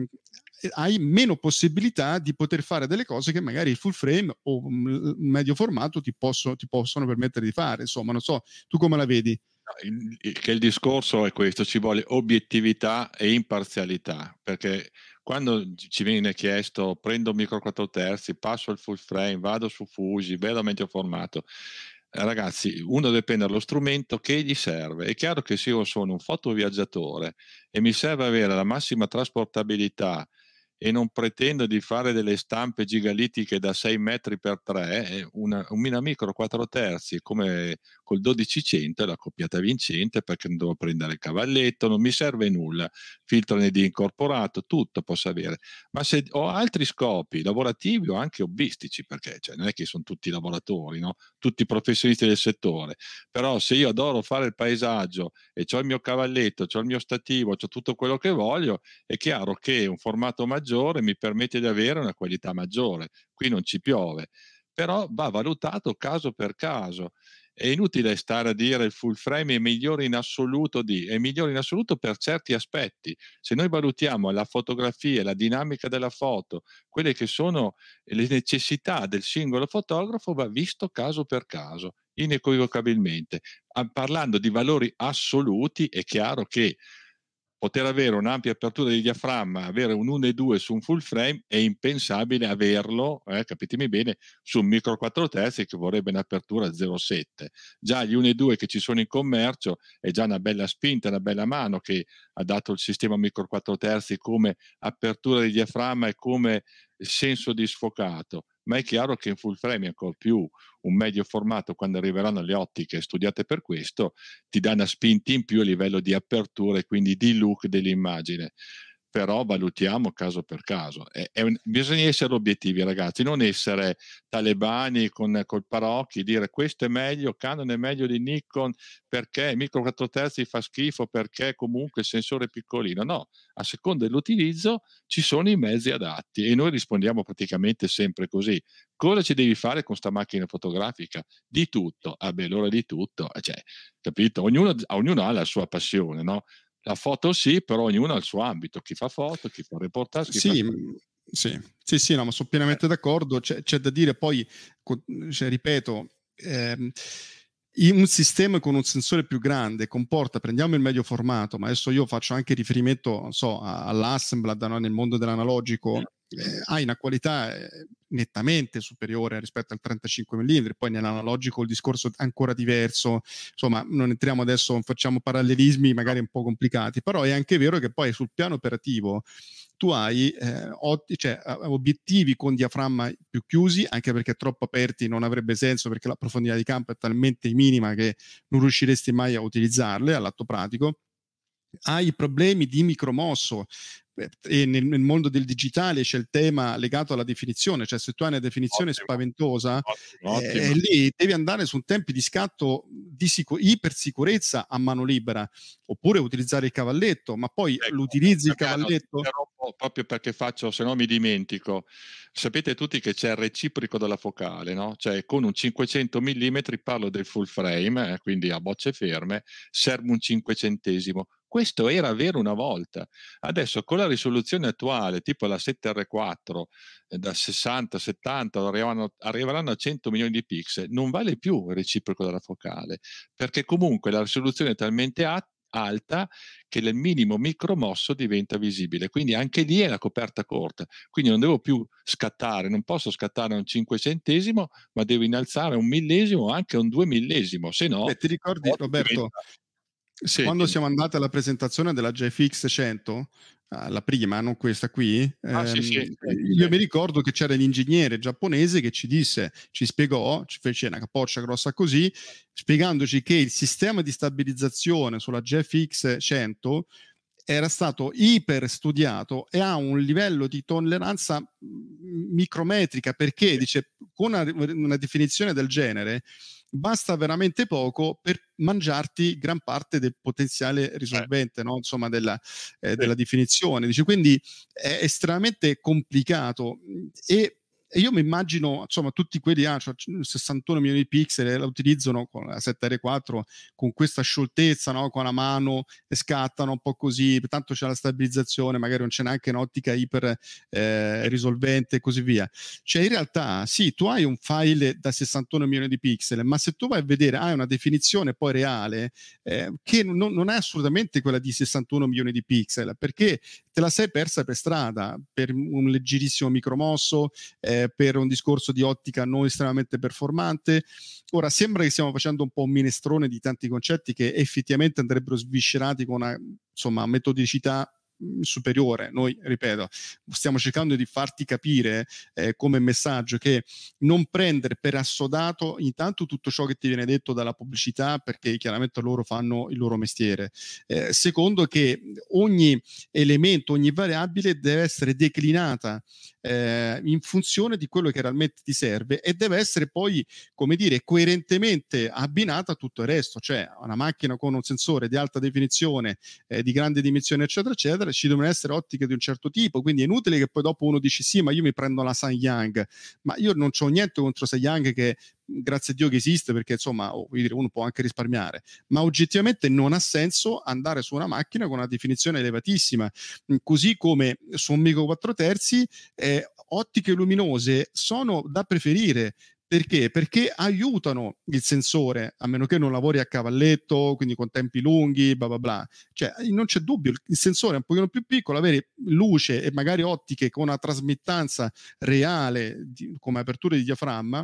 hai meno possibilità di poter fare delle cose che magari il full frame o un medio formato ti possono permettere di fare, insomma, non so, tu come la vedi? Che il discorso è questo, ci vuole obiettività e imparzialità, perché quando ci viene chiesto prendo un micro 4 terzi, passo al full frame, vado su Fuji, vedo medio formato, ragazzi, uno deve prendere lo strumento che gli serve. È chiaro che se io sono un fotoviaggiatore e mi serve avere la massima trasportabilità e non pretendo di fare delle stampe gigalitiche da 6 metri per 3, un Minamicro 4 terzi come col 1200 è la coppiata vincente, perché non devo prendere il cavalletto, non mi serve nulla, filtro ND incorporato, tutto posso avere. Ma se ho altri scopi lavorativi o anche hobbistici, perché cioè, non è che sono tutti lavoratori, no? Tutti professionisti del settore, però se io adoro fare il paesaggio e ho il mio cavalletto, ho il mio stativo, ho tutto quello che voglio, è chiaro che un formato maggiore mi permette di avere una qualità maggiore. Qui non ci piove, però va valutato caso per caso. È inutile stare a dire il full frame è migliore in assoluto è migliore in assoluto per certi aspetti. Se noi valutiamo la fotografia, la dinamica della foto, quelle che sono le necessità del singolo fotografo, va visto caso per caso, inequivocabilmente. Parlando di valori assoluti, è chiaro che poter avere un'ampia apertura di diaframma, avere un 1.2 su un full frame è impensabile averlo, capitemi bene, su un micro 4 terzi che vorrebbe un'apertura 0.7. Già gli 1.2 che ci sono in commercio è già una bella spinta, una bella mano che ha dato il sistema micro 4 terzi come apertura di diaframma e come senso di sfocato. Ma è chiaro che in full frame ancora più un medio formato, quando arriveranno le ottiche studiate per questo, ti dà una spinta in più a livello di apertura e quindi di look dell'immagine. Però valutiamo caso per caso. Bisogna essere obiettivi, ragazzi, non essere talebani col paraocchi, dire questo è meglio, Canon è meglio di Nikon perché il micro 4 terzi fa schifo, perché comunque il sensore è piccolino. No, a seconda dell'utilizzo ci sono i mezzi adatti e noi rispondiamo praticamente sempre così. Cosa ci devi fare con sta macchina fotografica? Di tutto. Ah beh, allora di tutto, cioè, capito? Ognuno ha la sua passione, no? La foto sì, però ognuno ha il suo ambito, chi fa foto, chi fa reportage, chi fa... Sì, no, ma sono pienamente d'accordo. C'è da dire poi, cioè, ripeto, in un sistema con un sensore più grande comporta, prendiamo il medio formato, ma adesso io faccio anche riferimento, non so, all'Assemblad, no, nel mondo dell'analogico, hai una qualità nettamente superiore rispetto al 35 mm, poi nell'analogico il discorso è ancora diverso, insomma non entriamo adesso, non facciamo parallelismi magari un po' complicati, però è anche vero che poi sul piano operativo tu hai obiettivi con diaframma più chiusi, anche perché troppo aperti non avrebbe senso, perché la profondità di campo è talmente minima che non riusciresti mai a utilizzarle all'atto pratico. Hai problemi di micromosso, e nel mondo del digitale c'è il tema legato alla definizione, cioè se tu hai una definizione Ottimo, spaventosa, ottimo. lì devi andare su tempi di scatto di ipersicurezza a mano libera, oppure utilizzare il cavalletto, ma poi Ecco, l'utilizzi il Damiano, ti cavalletto? interrompo proprio perché faccio, se no mi dimentico. Sapete tutti che c'è il reciproco della focale, no? Cioè con un 500 millimetri, parlo del full frame, quindi a bocce ferme, serve un cinquecentesimo. Questo era vero una volta. Adesso con la risoluzione attuale, tipo la 7R4, da 60, 70, arriveranno a 100 milioni di pixel, non vale più il reciproco della focale, perché comunque la risoluzione è talmente alta che il minimo micromosso diventa visibile, quindi anche lì è la coperta corta, quindi non devo più scattare, non posso scattare a un cinquecentesimo, ma devo innalzare a un millesimo o anche a un 2 millesimo, se no Beh, ti ricordi, Roberto, diventa... Sì, quando siamo andati alla presentazione della GFX 100, la prima, non questa qui, ah, sì, sì, io sì. mi ricordo che c'era l'ingegnere giapponese che ci disse, ci spiegò, ci fece una capoccia grossa così, spiegandoci che il sistema di stabilizzazione sulla GFX 100 era stato iper studiato e ha un livello di tolleranza micrometrica, perché dice con una definizione del genere basta veramente poco per mangiarti gran parte del potenziale risolvente, no? Insomma, della definizione. Dice, quindi è estremamente complicato e io mi immagino, insomma, tutti quelli cioè 61 milioni di pixel la utilizzano con la 7R4 con questa scioltezza, no? Con la mano e scattano un po' così, tanto c'è la stabilizzazione, magari non c'è neanche un'ottica iper risolvente e così via. Cioè in realtà sì, tu hai un file da 61 milioni di pixel, ma se tu vai a vedere hai una definizione poi reale che non è assolutamente quella di 61 milioni di pixel, perché te la sei persa per strada, per un leggerissimo micromosso, per un discorso di ottica non estremamente performante. Ora sembra che stiamo facendo un po' un minestrone di tanti concetti che effettivamente andrebbero sviscerati con una, insomma, metodicità superiore. Noi, ripeto, stiamo cercando di farti capire come messaggio che non prendere per assodato intanto tutto ciò che ti viene detto dalla pubblicità, perché chiaramente loro fanno il loro mestiere. Secondo, che ogni elemento, ogni variabile deve essere declinata in funzione di quello che realmente ti serve e deve essere poi, come dire, coerentemente abbinata a tutto il resto, cioè una macchina con un sensore di alta definizione, di grande dimensione, eccetera, eccetera, ci devono essere ottiche di un certo tipo, quindi è inutile che poi dopo uno dice sì, ma io mi prendo la Samyang, ma io non c'ho niente contro Samyang, che grazie a Dio che esiste, perché insomma uno può anche risparmiare, ma oggettivamente non ha senso andare su una macchina con una definizione elevatissima, così come su un micro 4 terzi ottiche luminose sono da preferire. Perché? Perché aiutano il sensore, a meno che non lavori a cavalletto, quindi con tempi lunghi, bla bla bla. Cioè, non c'è dubbio, il sensore è un pochino più piccolo, avere luce e magari ottiche con una trasmittanza reale, come aperture di diaframma,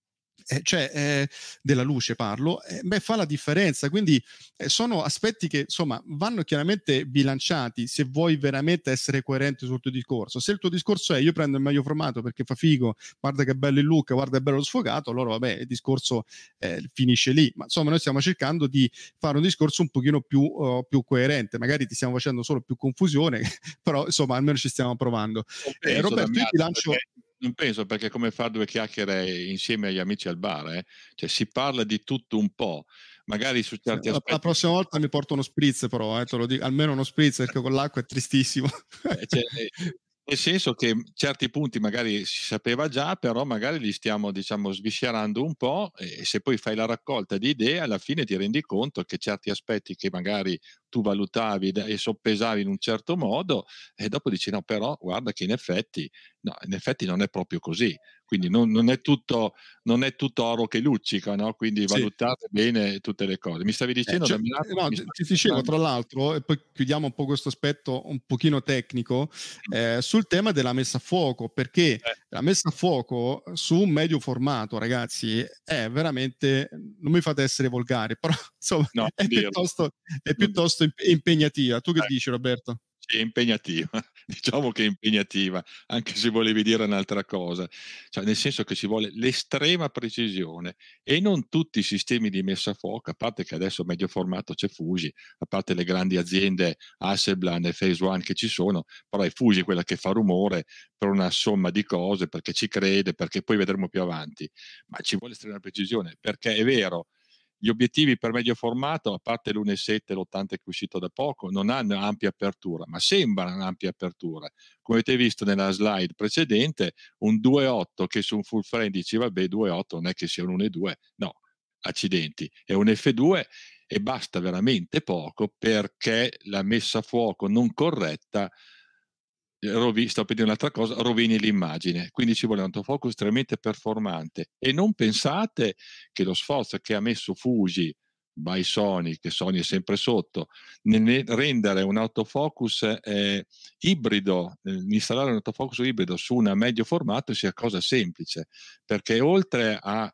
cioè della luce parlo, beh, fa la differenza. Quindi sono aspetti che insomma vanno chiaramente bilanciati se vuoi veramente essere coerente sul tuo discorso. Se il tuo discorso è io prendo il meglio formato perché fa figo, guarda che bello il look, guarda che bello lo sfogato, allora vabbè, il discorso finisce lì. Ma insomma noi stiamo cercando di fare un discorso un pochino più coerente, magari ti stiamo facendo solo più confusione, però insomma almeno ci stiamo provando. Non penso, Roberto, io Damiano, ti lancio... perché non penso, perché come far 2 chiacchiere insieme agli amici al bar, cioè si parla di tutto un po', magari su certi La aspetti prossima volta mi porto uno spritz, però, te lo dico, almeno uno spritz, perché con l'acqua è tristissimo. cioè, nel senso che certi punti magari si sapeva già, però magari li stiamo, diciamo, sviscerando un po', e se poi fai la raccolta di idee, alla fine ti rendi conto che certi aspetti che magari tu valutavi e soppesavi in un certo modo, e dopo dici no, però guarda che no, in effetti non è proprio così. Quindi non è tutto oro che luccica, no? Quindi Sì. valutate bene tutte le cose. Mi stavi dicendo, Damiano? No, ti dicevo tra l'altro, e poi chiudiamo un po' questo aspetto un pochino tecnico, sul tema della messa a fuoco, perché la messa a fuoco su un medio formato, ragazzi, è veramente, non mi fate essere volgari, però insomma No, è dirlo. piuttosto impegnativa. Tu che dici, Roberto? È impegnativa, diciamo che è impegnativa, anche se volevi dire un'altra cosa. Cioè, nel senso che ci vuole l'estrema precisione e non tutti i sistemi di messa a fuoco, a parte che adesso medio formato c'è Fuji, a parte le grandi aziende Hasselblad e Phase One che ci sono, però è Fuji quella che fa rumore per una somma di cose, perché ci crede, perché poi vedremo più avanti. Ma ci vuole estrema precisione, perché è vero, gli obiettivi per medio formato, a parte l'1.7 e l'80 che è uscito da poco, non hanno ampia apertura, ma sembrano un'ampia apertura. Come avete visto nella slide precedente, un 2.8 che su un full frame dici vabbè 2.8 non è che sia un 1.2, no, accidenti, è un F2 e basta veramente poco perché la messa a fuoco non corretta sto per dire un'altra cosa, rovini l'immagine. Quindi ci vuole un autofocus estremamente performante. E non pensate che lo sforzo che ha messo Fuji by Sony, che Sony è sempre sotto, nel rendere un autofocus ibrido, installare un autofocus ibrido su una medio formato sia cosa semplice, perché oltre a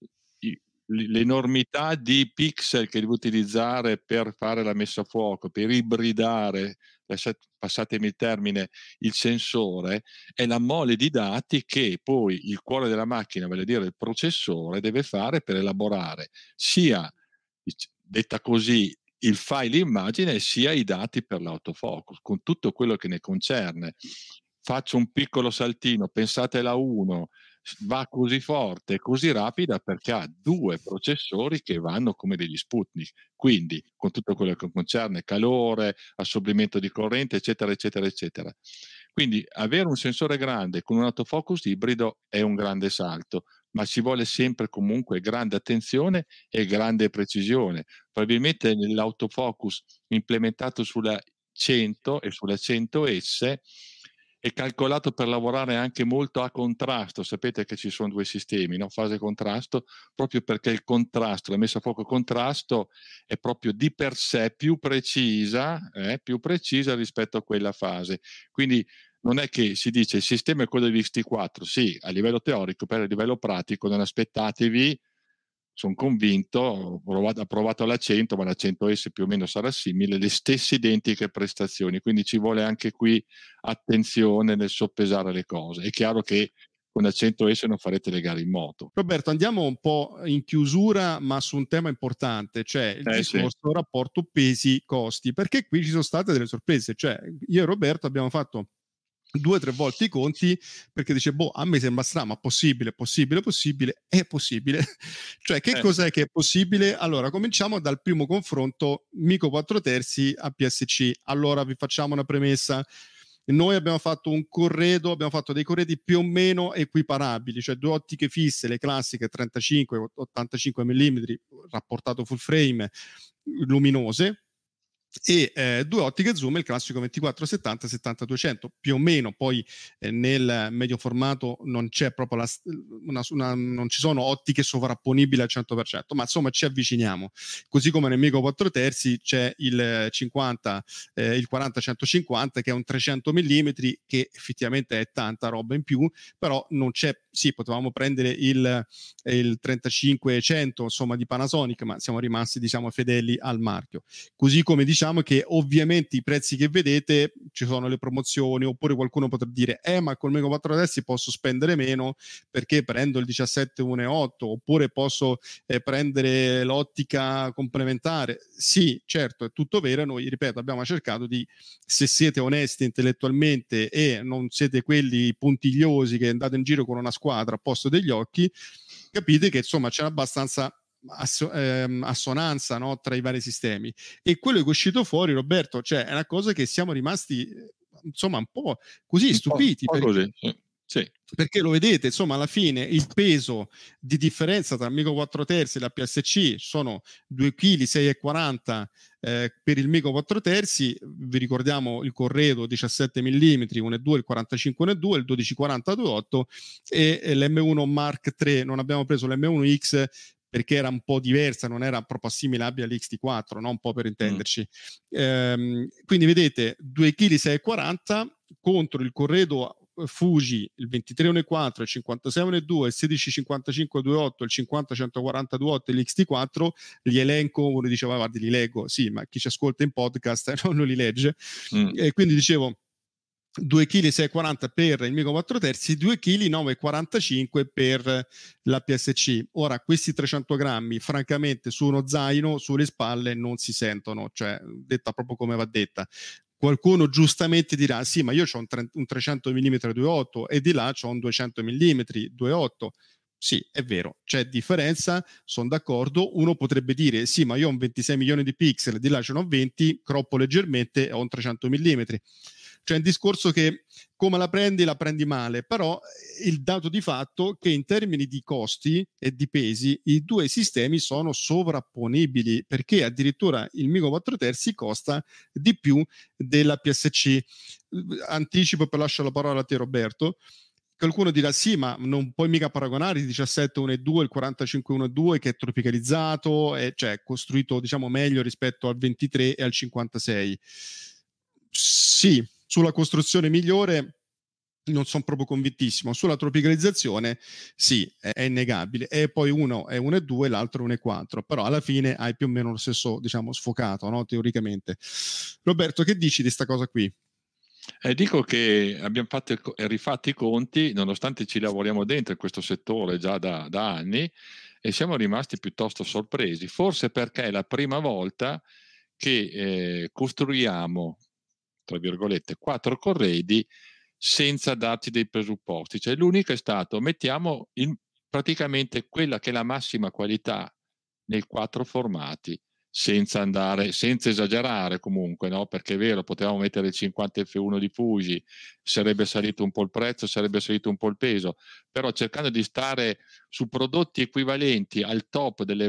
l'enormità di pixel che devo utilizzare per fare la messa a fuoco, per ibridare, passatemi il termine, il sensore, è la mole di dati che poi il cuore della macchina, vale a dire il processore, deve fare per elaborare sia, detta così, il file immagine sia i dati per l'autofocus, con tutto quello che ne concerne. Faccio un piccolo saltino, pensate la 1, va così forte, così rapida perché ha 2 processori che vanno come degli Sputnik, quindi con tutto quello che concerne calore, assorbimento di corrente, eccetera, eccetera, eccetera. Quindi avere un sensore grande con un autofocus ibrido è un grande salto, ma ci vuole sempre comunque grande attenzione e grande precisione. Probabilmente nell'autofocus implementato sulla 100 e sulla 100S è calcolato per lavorare anche molto a contrasto. Sapete che ci sono 2 sistemi, no? Fase e contrasto, proprio perché il contrasto, la messa a fuoco contrasto è proprio di per sé più precisa rispetto a quella fase. Quindi non è che si dice il sistema è quello dell'X-T4, sì, a livello teorico, per a livello pratico non aspettatevi, sono convinto, ho provato la 100, ma la 100S più o meno sarà simile, le stesse identiche prestazioni, quindi ci vuole anche qui attenzione nel soppesare le cose. È chiaro che con la 100S non farete le gare in moto. Roberto, andiamo un po' in chiusura, ma su un tema importante, cioè il discorso sì. rapporto pesi-costi, perché qui ci sono state delle sorprese, cioè io e Roberto abbiamo fatto 2 o 3 volte i conti perché dice a me sembra strano, ma possibile, è possibile. Cioè che cos'è che è possibile? Allora cominciamo dal primo confronto Mico 4 terzi a PSC. Allora vi facciamo una premessa: noi abbiamo fatto abbiamo fatto dei corredi più o meno equiparabili, cioè 2 ottiche fisse, le classiche 35-85 mm rapportato full frame luminose, e 2 ottiche zoom, il classico 24-70 70-200 più o meno. Poi nel medio formato non c'è proprio non ci sono ottiche sovrapponibili al 100%, ma insomma ci avviciniamo. Così come nel Mico 4 terzi c'è il 50 il 40-150 che è un 300 mm, che effettivamente è tanta roba in più, però non c'è. Sì, potevamo prendere il 35-100 insomma di Panasonic, ma siamo rimasti diciamo fedeli al marchio. Così come diciamo che ovviamente i prezzi che vedete, ci sono le promozioni, oppure qualcuno potrà dire ma col Mego 4 adesso posso spendere meno perché prendo il 17-1.8, oppure posso prendere l'ottica complementare. Sì, certo, è tutto vero. Noi, ripeto, abbiamo cercato di, se siete onesti intellettualmente e non siete quelli puntigliosi che andate in giro con una squadra a posto degli occhi, capite che insomma c'è abbastanza assonanza, no, tra i vari sistemi. E quello che è uscito fuori, Roberto, cioè è una cosa che siamo rimasti insomma un po' così stupiti, un po' così, sì. Perché lo vedete, insomma, alla fine il peso di differenza tra il Mico 4 terzi e la PSC sono 2 kg 6,40 per il Mico 4 terzi. Vi ricordiamo il corredo 17 mm 1.2, il 45 1.2, il 1240 2.8 e l'M1 Mark III. Non abbiamo preso l'M1X perché era un po' diversa, non era proprio assimilabile all'XT4, no? Un po' per intenderci. Quindi vedete 2 kg 6,40 contro il corredo Fuji, il 23-1.4, il 56-1.2, il 16-55-2.8, il 50-140 2.8 e l'XT4, li elenco, uno diceva guardi li leggo, sì, ma chi ci ascolta in podcast non li legge, e quindi dicevo 2 kg 6,40 per il Mico 4 terzi, 2 kg 9,45 per la PSC. Ora, questi 300 grammi, francamente, su uno zaino, sulle spalle, non si sentono, cioè, detta proprio come va detta. Qualcuno giustamente dirà, sì, ma io ho un 300 mm 2.8 e di là ho un 200 mm 2.8. Sì, è vero, c'è differenza, sono d'accordo. Uno potrebbe dire, sì, ma io ho un 26 milioni di pixel, di là ce n'ho 20, croppo leggermente e ho un 300 mm. Cioè un discorso che come la prendi male, però il dato di fatto è che in termini di costi e di pesi i due sistemi sono sovrapponibili, perché addirittura il Mico 4 terzi costa di più della PSC. Anticipo, poi lascio la parola a te Roberto. Qualcuno dirà sì, ma non puoi mica paragonare il 17.1.2 il 45.1.2 che è tropicalizzato, cioè costruito diciamo meglio rispetto al 23 e al 56. Sì, sulla costruzione migliore non sono proprio convintissimo, sulla tropicalizzazione sì, è innegabile, e poi uno è 1.2 l'altro è 1.4, però alla fine hai più o meno lo stesso diciamo sfocato, no? Teoricamente. Roberto, che dici di sta cosa qui? Dico che abbiamo rifatto i conti, nonostante ci lavoriamo dentro in questo settore già da anni, e siamo rimasti piuttosto sorpresi, forse perché è la prima volta che costruiamo, tra virgolette, 4 corredi senza darci dei presupposti. Cioè l'unico è stato, mettiamo praticamente quella che è la massima qualità nei 4 formati, senza esagerare comunque, no? Perché è vero, potevamo mettere il 50 F1 di Fuji, sarebbe salito un po' il prezzo, sarebbe salito un po' il peso, però cercando di stare su prodotti equivalenti al top dei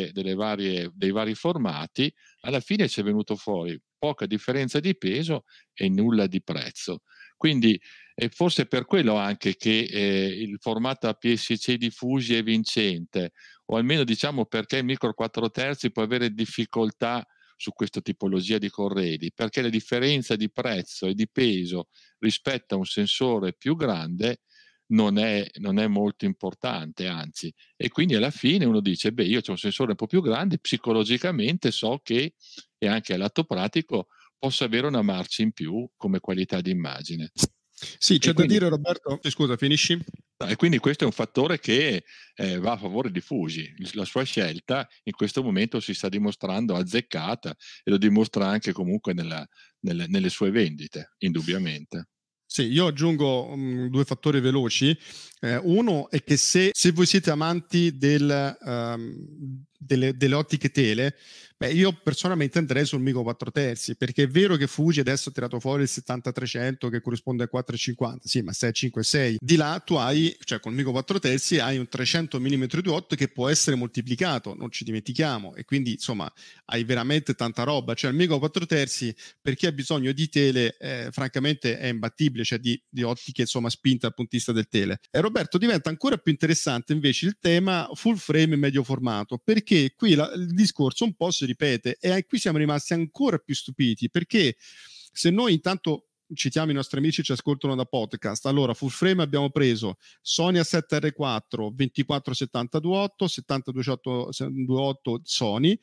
vari formati, alla fine ci è venuto fuori poca differenza di peso e nulla di prezzo. Quindi forse per quello anche che il formato APS-C di Fuji è vincente, o almeno diciamo perché il micro 4 terzi può avere difficoltà su questa tipologia di corredi, perché la differenza di prezzo e di peso rispetto a un sensore più grande non è molto importante, anzi, e quindi alla fine uno dice, beh, io ho un sensore un po' più grande, psicologicamente so che, e anche a lato pratico, posso avere una marcia in più come qualità di immagine. Sì, c'è da dire Roberto, scusa, finisci? E quindi questo è un fattore che va a favore di Fuji. La sua scelta in questo momento si sta dimostrando azzeccata e lo dimostra anche comunque nelle sue vendite, indubbiamente. Sì, io aggiungo 2 fattori veloci. Uno è che se voi siete amanti delle ottiche tele, beh, io personalmente andrei sul Mico 4 terzi, perché è vero che Fuji adesso ha tirato fuori il 70-300 che corrisponde a 4,50, sì, ma 6,56. Di là tu hai, cioè con il Mico 4 terzi hai un 300 mm 2.8 che può essere moltiplicato, non ci dimentichiamo, e quindi insomma hai veramente tanta roba. Cioè il Mico 4 terzi, per chi ha bisogno di tele, francamente è imbattibile, cioè di ottiche insomma spinte dal punto di vista del tele. E Roberto, diventa ancora più interessante invece il tema full frame medio formato, perché qui il discorso un po' si ripete e qui siamo rimasti ancora più stupiti, perché se noi intanto citiamo i nostri amici che ci ascoltano da podcast, allora full frame abbiamo preso Sony A7R4 24-70-2.8 70-2.8 Sony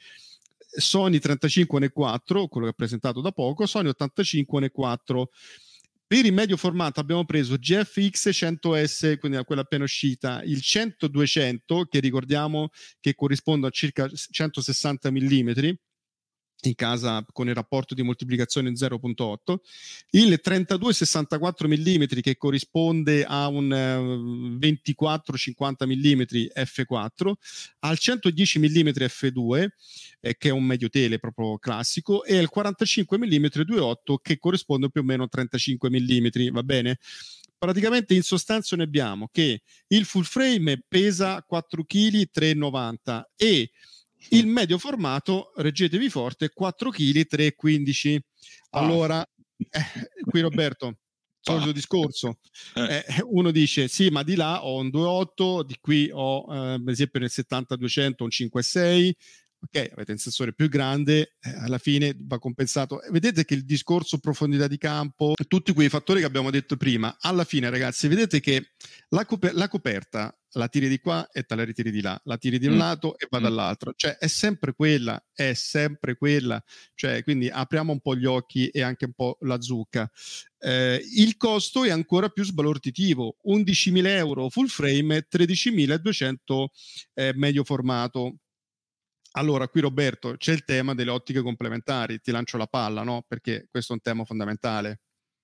35-1.4, quello che ha presentato da poco, Sony 85-1.4. Per il medio formato abbiamo preso GFX 100S, quindi quella appena uscita, il 100-200, che ricordiamo che corrisponde a circa 160 mm in casa con il rapporto di moltiplicazione 0.8, il 32-64 mm che corrisponde a un 24-50 mm f4, al 110 mm f2 che è un medio tele proprio classico, e il 45 mm 2.8 che corrisponde più o meno a 35 mm, va bene? Praticamente in sostanza ne abbiamo che il full frame pesa 4 kg 3,90 e il medio formato, reggetevi forte, 4 kg 3,15. Allora, qui Roberto, solito discorso. Uno dice, sì, ma di là ho un 2,8, di qui ho, per esempio nel 70-200 un 5,6, ok, avete un sensore più grande, alla fine va compensato. Vedete che il discorso profondità di campo, tutti quei fattori che abbiamo detto prima, alla fine ragazzi, vedete che la coperta la tiri di qua e te la ritiri di là, la tiri di un lato e va dall'altro, cioè è sempre quella, cioè quindi apriamo un po' gli occhi e anche un po' la zucca. Il costo è ancora più sbalorditivo, 11.000 euro full frame, 13.200 medio formato. Allora, qui Roberto, c'è il tema delle ottiche complementari, ti lancio la palla, no? Perché questo è un tema fondamentale.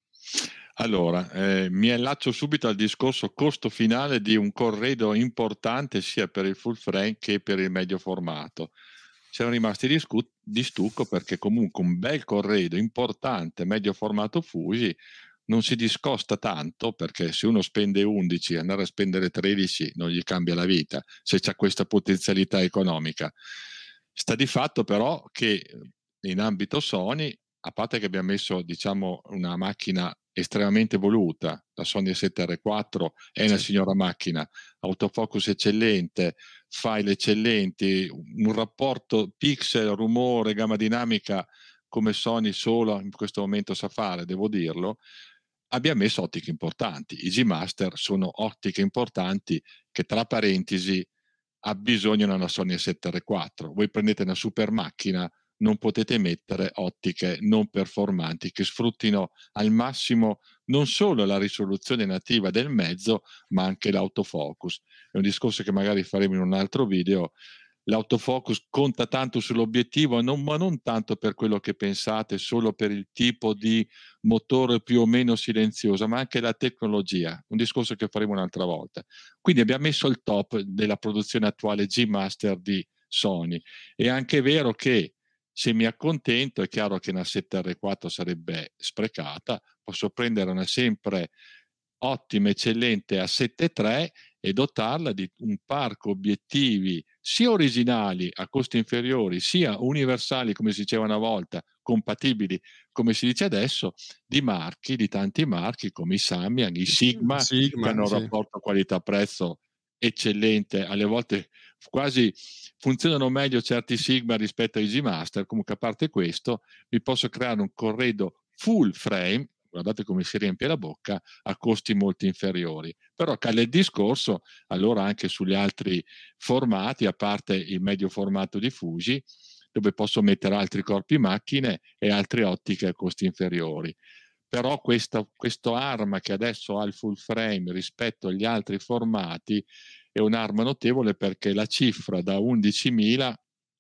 Allora, mi allaccio subito al discorso costo finale di un corredo importante sia per il full frame che per il medio formato. Siamo rimasti di stucco perché comunque un bel corredo importante medio formato Fuji non si discosta tanto, perché se uno spende 11 andare a spendere 13 non gli cambia la vita se c'è questa potenzialità economica. Sta di fatto però che in ambito Sony, a parte che abbiamo messo diciamo una macchina estremamente voluta, la Sony A7R4 è una signora macchina, autofocus eccellente, file eccellenti, un rapporto pixel, rumore, gamma dinamica come Sony solo in questo momento sa fare, devo dirlo. Abbiamo messo ottiche importanti, i G-Master sono ottiche importanti che tra parentesi abbisognano una Sony A7R4. Voi prendete una super macchina, non potete mettere ottiche non performanti che sfruttino al massimo non solo la risoluzione nativa del mezzo, ma anche l'autofocus. È un discorso che magari faremo in un altro video. L'autofocus conta tanto sull'obiettivo, ma non tanto per quello che pensate, solo per il tipo di motore più o meno silenzioso, ma anche la tecnologia, un discorso che faremo un'altra volta. Quindi abbiamo messo il top della produzione attuale G-Master di Sony. È anche vero che se mi accontento, è chiaro che una 7R4 sarebbe sprecata, posso prendere una sempre ottima, eccellente A7III e dotarla di un parco obiettivi sia originali a costi inferiori, sia universali, come si diceva una volta, compatibili, come si dice adesso, di marchi, di tanti marchi come i Samyang, i Sigma, che hanno un rapporto qualità-prezzo eccellente, alle volte quasi funzionano meglio certi Sigma rispetto ai G-Master. Comunque, a parte questo, vi posso creare un corredo full frame, guardate come si riempie la bocca, a costi molto inferiori. Però cade il discorso allora anche sugli altri formati, a parte il medio formato di Fuji, dove posso mettere altri corpi macchine e altre ottiche a costi inferiori. Però questo arma che adesso ha il full frame rispetto agli altri formati è un'arma notevole, perché la cifra da 11.000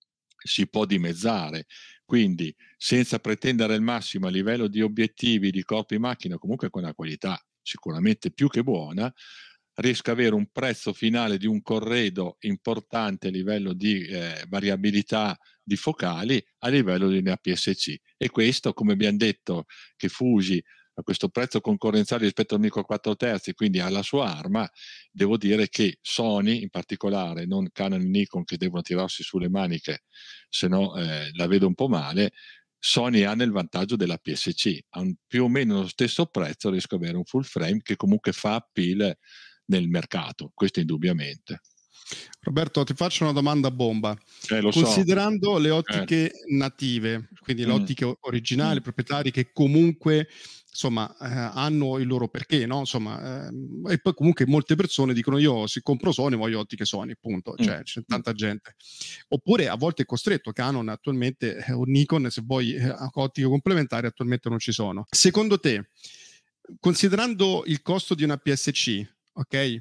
si può dimezzare, quindi senza pretendere il massimo a livello di obiettivi, di corpi macchina, comunque con una qualità sicuramente più che buona, riesco ad avere un prezzo finale di un corredo importante a livello di variabilità di focali a livello di una APS-C. E questo, come abbiamo detto, che Fuji a questo prezzo concorrenziale rispetto al micro 4 terzi, quindi alla sua arma, devo dire che Sony in particolare, non Canon e Nikon che devono tirarsi sulle maniche, se no la vedo un po' male. Sony ha nel vantaggio della PSC, a più o meno lo stesso prezzo riesco ad avere un full frame che comunque fa appeal nel mercato, questo indubbiamente. Roberto, ti faccio una domanda bomba. Considerando so. le ottiche native, quindi le ottiche originali, proprietarie, che comunque insomma hanno il loro perché, no? Insomma, e poi comunque molte persone dicono io se compro Sony voglio ottiche Sony, punto. Cioè c'è tanta gente. Oppure a volte è costretto, Canon attualmente o Nikon, se vuoi ottiche complementari attualmente non ci sono. Secondo te, considerando il costo di una PSC, ok?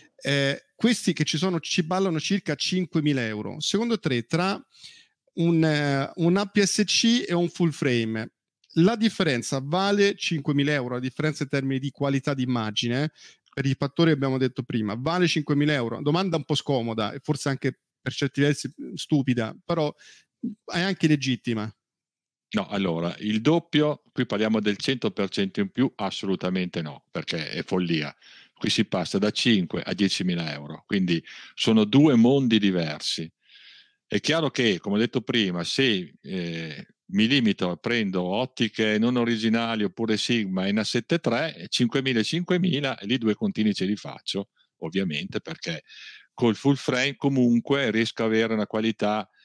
Questi che ci sono ci ballano circa 5.000 euro. Secondo te, tra un APS-C e un full frame, la differenza vale 5.000 euro? La differenza in termini di qualità di immagine, per i fattori che abbiamo detto prima, vale 5.000 euro? Domanda un po' scomoda e forse anche per certi versi stupida, però è anche legittima. No, allora, il doppio, qui parliamo del 100% in più, assolutamente no, perché è follia. Qui si passa da 5 a 10.000 euro, quindi sono due mondi diversi. È chiaro che, come ho detto prima, se mi limito a prendo ottiche non originali oppure Sigma e una 7.3, 5.000 e 5.000, e lì due continui ce li faccio, ovviamente, perché col full frame comunque riesco ad avere una qualità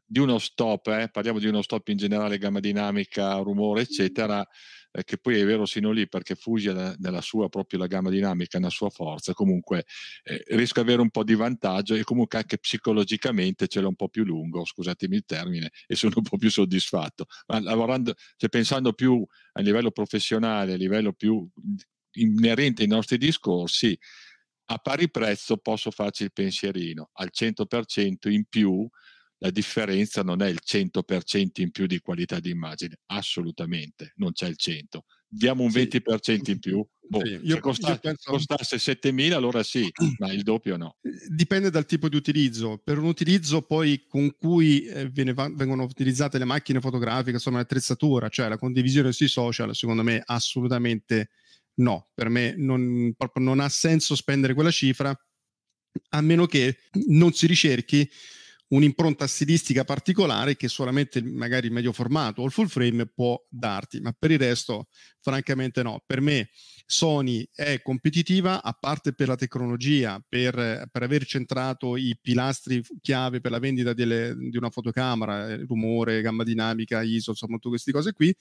di uno stop, parliamo di uno stop in generale, gamma dinamica, rumore, eccetera, che poi è vero sino lì, perché Fuji nella sua, proprio la gamma dinamica, nella sua forza, comunque riesco ad avere un po' di vantaggio, e comunque anche psicologicamente ce l'ho un po' più lungo, scusatemi il termine, e sono un po' più soddisfatto. Ma lavorando, cioè pensando più a livello professionale, a livello più inerente ai nostri discorsi, a pari prezzo posso farci il pensierino. Al 100% in più la differenza non è il 100% in più di qualità di immagine, assolutamente, non c'è il 100. Diamo un Sì. 20% in più, Sì, se io penso... costasse 7.000 allora sì, ma il doppio no. Dipende dal tipo di utilizzo. Per un utilizzo poi con cui vengono utilizzate le macchine fotografiche, insomma l'attrezzatura, cioè la condivisione sui social, secondo me assolutamente no. Per me proprio non ha senso spendere quella cifra, a meno che non si ricerchi un'impronta stilistica particolare che solamente magari il medio formato o il full frame può darti, ma per il resto francamente no. Per me Sony è competitiva, a parte per la tecnologia, per aver centrato i pilastri chiave per la vendita di una fotocamera, rumore, gamma dinamica, ISO, insomma tutte queste cose qui.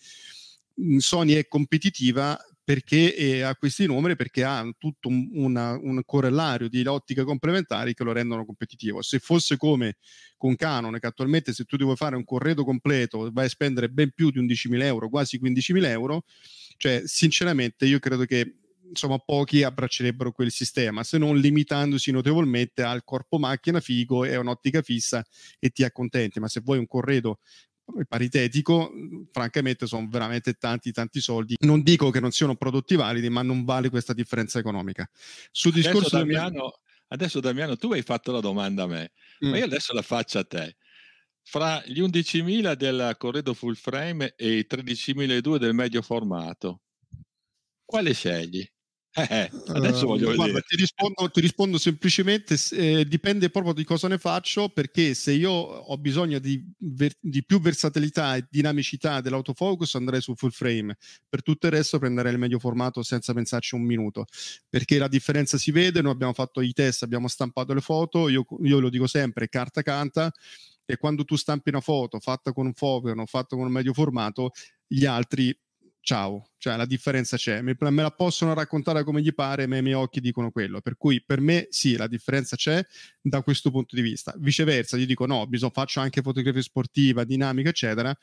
Sony è competitiva perché ha questi numeri, perché ha tutto un corollario di ottiche complementari che lo rendono competitivo. Se fosse come con Canon, che attualmente se tu devi fare un corredo completo vai a spendere ben più di 11.000 euro, quasi 15.000 euro, cioè sinceramente io credo che insomma pochi abbraccerebbero quel sistema, se non limitandosi notevolmente al corpo macchina figo e a un'ottica fissa e ti accontenti. Ma se vuoi un corredo paritetico, francamente sono veramente tanti soldi. Non dico che non siano prodotti validi, ma non vale questa differenza economica. Sul discorso Adesso Damiano, tu hai fatto la domanda a me, ma io adesso la faccio a te. Fra gli 11.000 del corredo full frame e i 13.200 del medio formato, quale scegli? Adesso voglio guarda, vedere. ti rispondo semplicemente, dipende proprio di cosa ne faccio, perché se io ho bisogno di più versatilità e dinamicità dell'autofocus andrei su full frame, per tutto il resto prenderei il medio formato senza pensarci un minuto, perché la differenza si vede. Noi abbiamo fatto i test, abbiamo stampato le foto, io lo dico sempre, carta canta, e quando tu stampi una foto fatta con un Foveon, fatta con un medio formato, gli altri ciao, cioè la differenza c'è, me la possono raccontare come gli pare, ma i miei occhi dicono quello, per cui per me sì, la differenza c'è da questo punto di vista. Viceversa, io dico no, faccio anche fotografia sportiva, dinamica eccetera,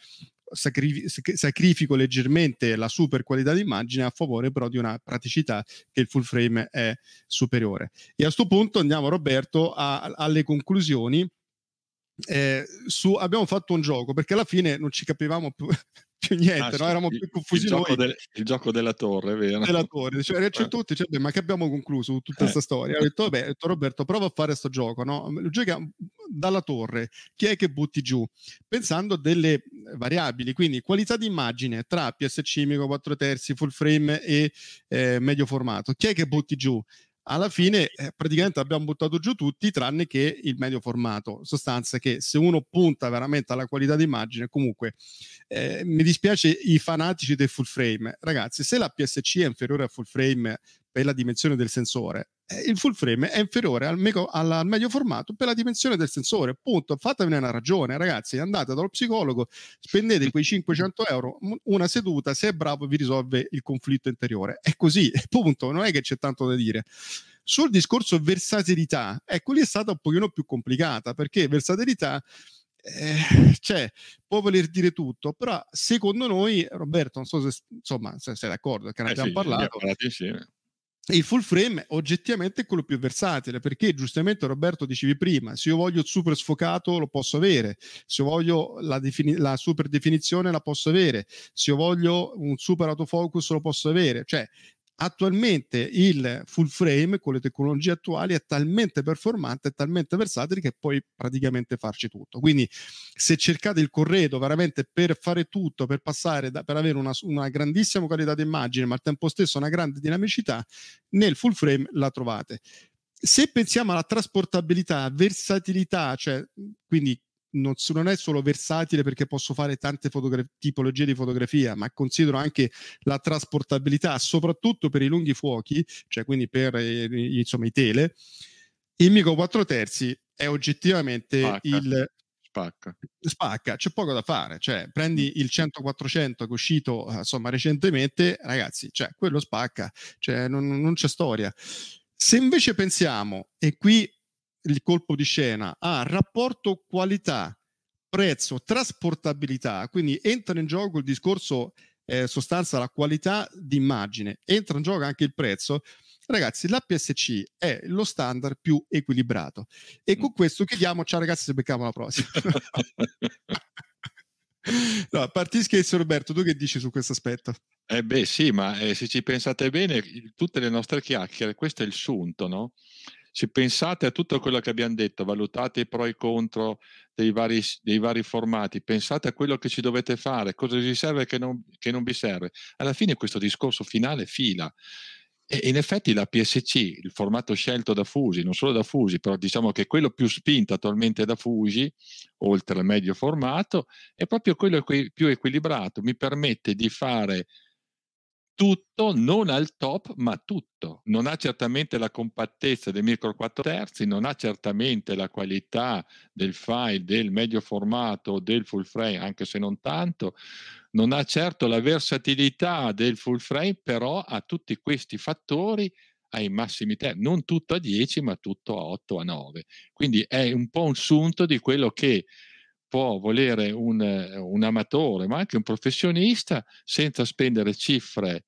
sacrifico leggermente la super qualità di immagine a favore però di una praticità che il full frame è superiore. E a questo punto andiamo, Roberto, alle conclusioni. Abbiamo fatto un gioco perché alla fine non ci capivamo più niente, no? Eravamo più confusi il gioco della torre, vero? Della torre, cioè, tutti, cioè, ma che abbiamo concluso su tutta questa storia? Ho detto, vabbè, Roberto, prova a fare sto gioco, no? Giochiamo dalla torre, chi è che butti giù? Pensando a delle variabili, quindi qualità di immagine tra PSC, Micro 4 terzi, full frame e medio formato, chi è che butti giù? Alla fine praticamente abbiamo buttato giù tutti tranne che il medio formato, sostanza che se uno punta veramente alla qualità di immagine, comunque mi dispiace i fanatici del full frame, ragazzi, se la PSC è inferiore al full frame per la dimensione del sensore, il full frame è inferiore al medio formato per la dimensione del sensore, punto. Fatevene una ragione, ragazzi, andate dallo psicologo, spendete quei 500 euro, una seduta, se è bravo vi risolve il conflitto interiore, è così, punto, non è che c'è tanto da dire. Sul discorso versatilità, ecco, lì è stata un pochino più complicata, perché versatilità cioè, può voler dire tutto, però secondo noi, Roberto, non so se insomma se sei d'accordo, che ne abbiamo parlato insieme. Il full frame oggettivamente è quello più versatile, perché giustamente Roberto dicevi prima, se io voglio il super sfocato lo posso avere, se io voglio la super definizione la posso avere, se io voglio un super autofocus lo posso avere, cioè attualmente il full frame con le tecnologie attuali è talmente performante e talmente versatile che puoi praticamente farci tutto. Quindi se cercate il corredo veramente per fare tutto, per passare per avere una grandissima qualità di immagine ma al tempo stesso una grande dinamicità, nel full frame la trovate. Se pensiamo alla trasportabilità, versatilità, cioè quindi non è solo versatile perché posso fare tante tipologie di fotografia, ma considero anche la trasportabilità, soprattutto per i lunghi fuochi, cioè quindi per insomma i tele. Il Micro 4 terzi è oggettivamente spacca, c'è poco da fare, cioè prendi il 100-400 che è uscito insomma recentemente, ragazzi, cioè quello spacca, cioè non c'è storia. Se invece pensiamo, e qui il colpo di scena, a rapporto qualità, prezzo, trasportabilità, quindi entra in gioco il discorso sostanza, la qualità di immagine, entra in gioco anche il prezzo. Ragazzi, l'APS-C è lo standard più equilibrato. E con questo chiediamo, ciao ragazzi, se becchiamo la prossima. No, a parte gli scherzi, Roberto, tu che dici su questo aspetto? Beh sì, ma se ci pensate bene, tutte le nostre chiacchiere, questo è il sunto, no? Se pensate a tutto quello che abbiamo detto, valutate i pro e i contro dei vari formati, pensate a quello che ci dovete fare, cosa vi serve e che non vi serve. Alla fine questo discorso finale fila. E in effetti la PSC, il formato scelto da Fuji, non solo da Fuji, però diciamo che quello più spinto attualmente da Fuji, oltre al medio formato, è proprio quello più equilibrato, mi permette di fare tutto, non al top, ma tutto. Non ha certamente la compattezza del micro 4 terzi, non ha certamente la qualità del file del medio formato, del full frame, anche se non tanto, non ha certo la versatilità del full frame, però ha tutti questi fattori ai massimi termini, non tutto a 10, ma tutto a 8, a 9. Quindi è un po' un sunto di quello che può volere un amatore, ma anche un professionista, senza spendere cifre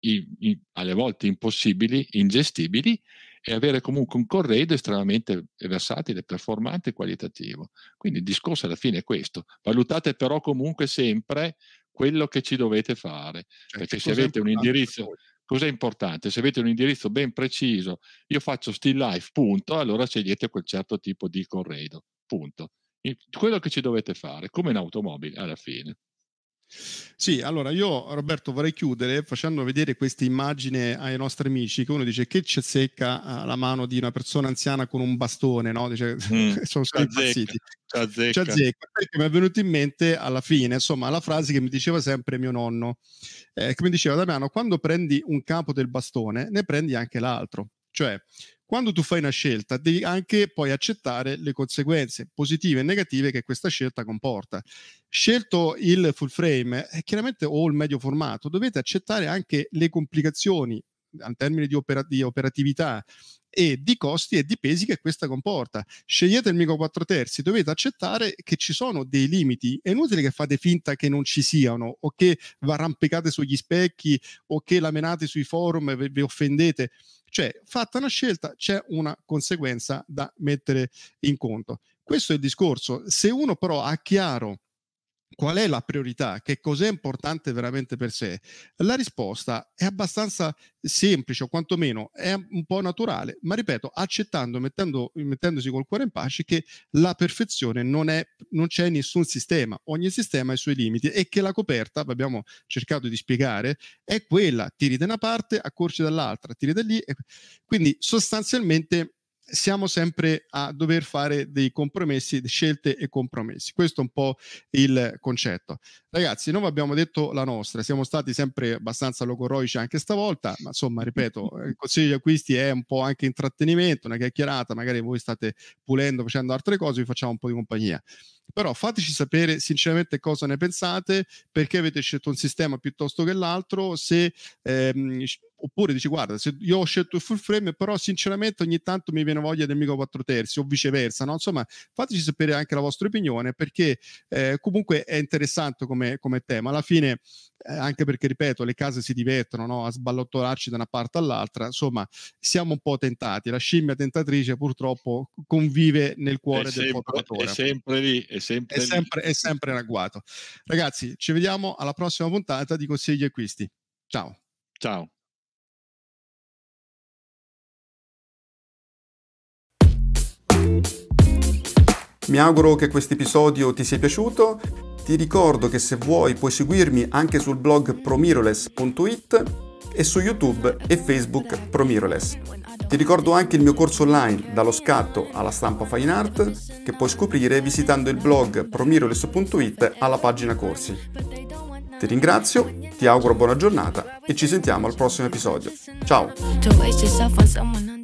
alle volte impossibili, ingestibili, e avere comunque un corredo estremamente versatile, performante e qualitativo. Quindi il discorso alla fine è questo. Valutate però comunque sempre quello che ci dovete fare, perché se avete un indirizzo, cos'è importante? Se avete un indirizzo ben preciso, io faccio still life, punto, allora scegliete quel certo tipo di corredo, punto. Quello che ci dovete fare, come in automobile alla fine. Sì, allora io, Roberto, vorrei chiudere facendo vedere questa immagine ai nostri amici, che uno dice che c'è secca la mano di una persona anziana con un bastone, no? Dice, sono impazziti. C'è zecca, perché mi è venuto in mente alla fine, insomma, la frase che mi diceva sempre mio nonno, che mi diceva: Damiano, quando prendi un capo del bastone, ne prendi anche l'altro. Cioè, quando tu fai una scelta, devi anche poi accettare le conseguenze positive e negative che questa scelta comporta. Scelto il full frame, chiaramente, o il medio formato, dovete accettare anche le complicazioni in termini di operatività e di costi e di pesi che questa comporta. Scegliete il micro 4 terzi, dovete accettare che ci sono dei limiti. È inutile che fate finta che non ci siano, o che vi arrampicate sugli specchi, o che la menate sui forum e vi offendete. Cioè, fatta una scelta, c'è una conseguenza da mettere in conto. Questo è il discorso. Se uno però ha chiaro qual è la priorità, che cos'è importante veramente per sé, la risposta è abbastanza semplice, o quantomeno è un po' naturale, ma ripeto, accettando, mettendosi col cuore in pace, che la perfezione non c'è in nessun sistema, ogni sistema ha i suoi limiti, e che la coperta, abbiamo cercato di spiegare, è quella: tiri da una parte, accorci dall'altra, tiri da lì, quindi sostanzialmente siamo sempre a dover fare dei compromessi, scelte e compromessi. Questo è un po' il concetto. Ragazzi, noi abbiamo detto la nostra, siamo stati sempre abbastanza logoroici anche stavolta, ma insomma, ripeto, il consiglio di acquisti è un po' anche intrattenimento, una chiacchierata, magari voi state pulendo, facendo altre cose, vi facciamo un po' di compagnia. Però fateci sapere sinceramente cosa ne pensate, perché avete scelto un sistema piuttosto che l'altro, se oppure dici: guarda, se io ho scelto il full frame, però sinceramente ogni tanto mi viene voglia del micro 4 terzi, o viceversa, no? Insomma, fateci sapere anche la vostra opinione, perché comunque è interessante come tema alla fine, anche perché, ripeto, le case si divertono, no? A sballottolarci da una parte all'altra. Insomma, siamo un po' tentati, la scimmia tentatrice purtroppo convive nel cuore del fotografatore, è sempre lì, è sempre in agguato. Ragazzi, ci vediamo alla prossima puntata di Consigli Acquisti. Ciao. Mi auguro che questo episodio ti sia piaciuto. Ti ricordo che se vuoi puoi seguirmi anche sul blog promirrorless.it e su YouTube e Facebook Promirrorless. Ti ricordo anche il mio corso online dallo scatto alla stampa fine art, che puoi scoprire visitando il blog promirrorless.it alla pagina corsi. Ti ringrazio, ti auguro buona giornata e ci sentiamo al prossimo episodio. Ciao!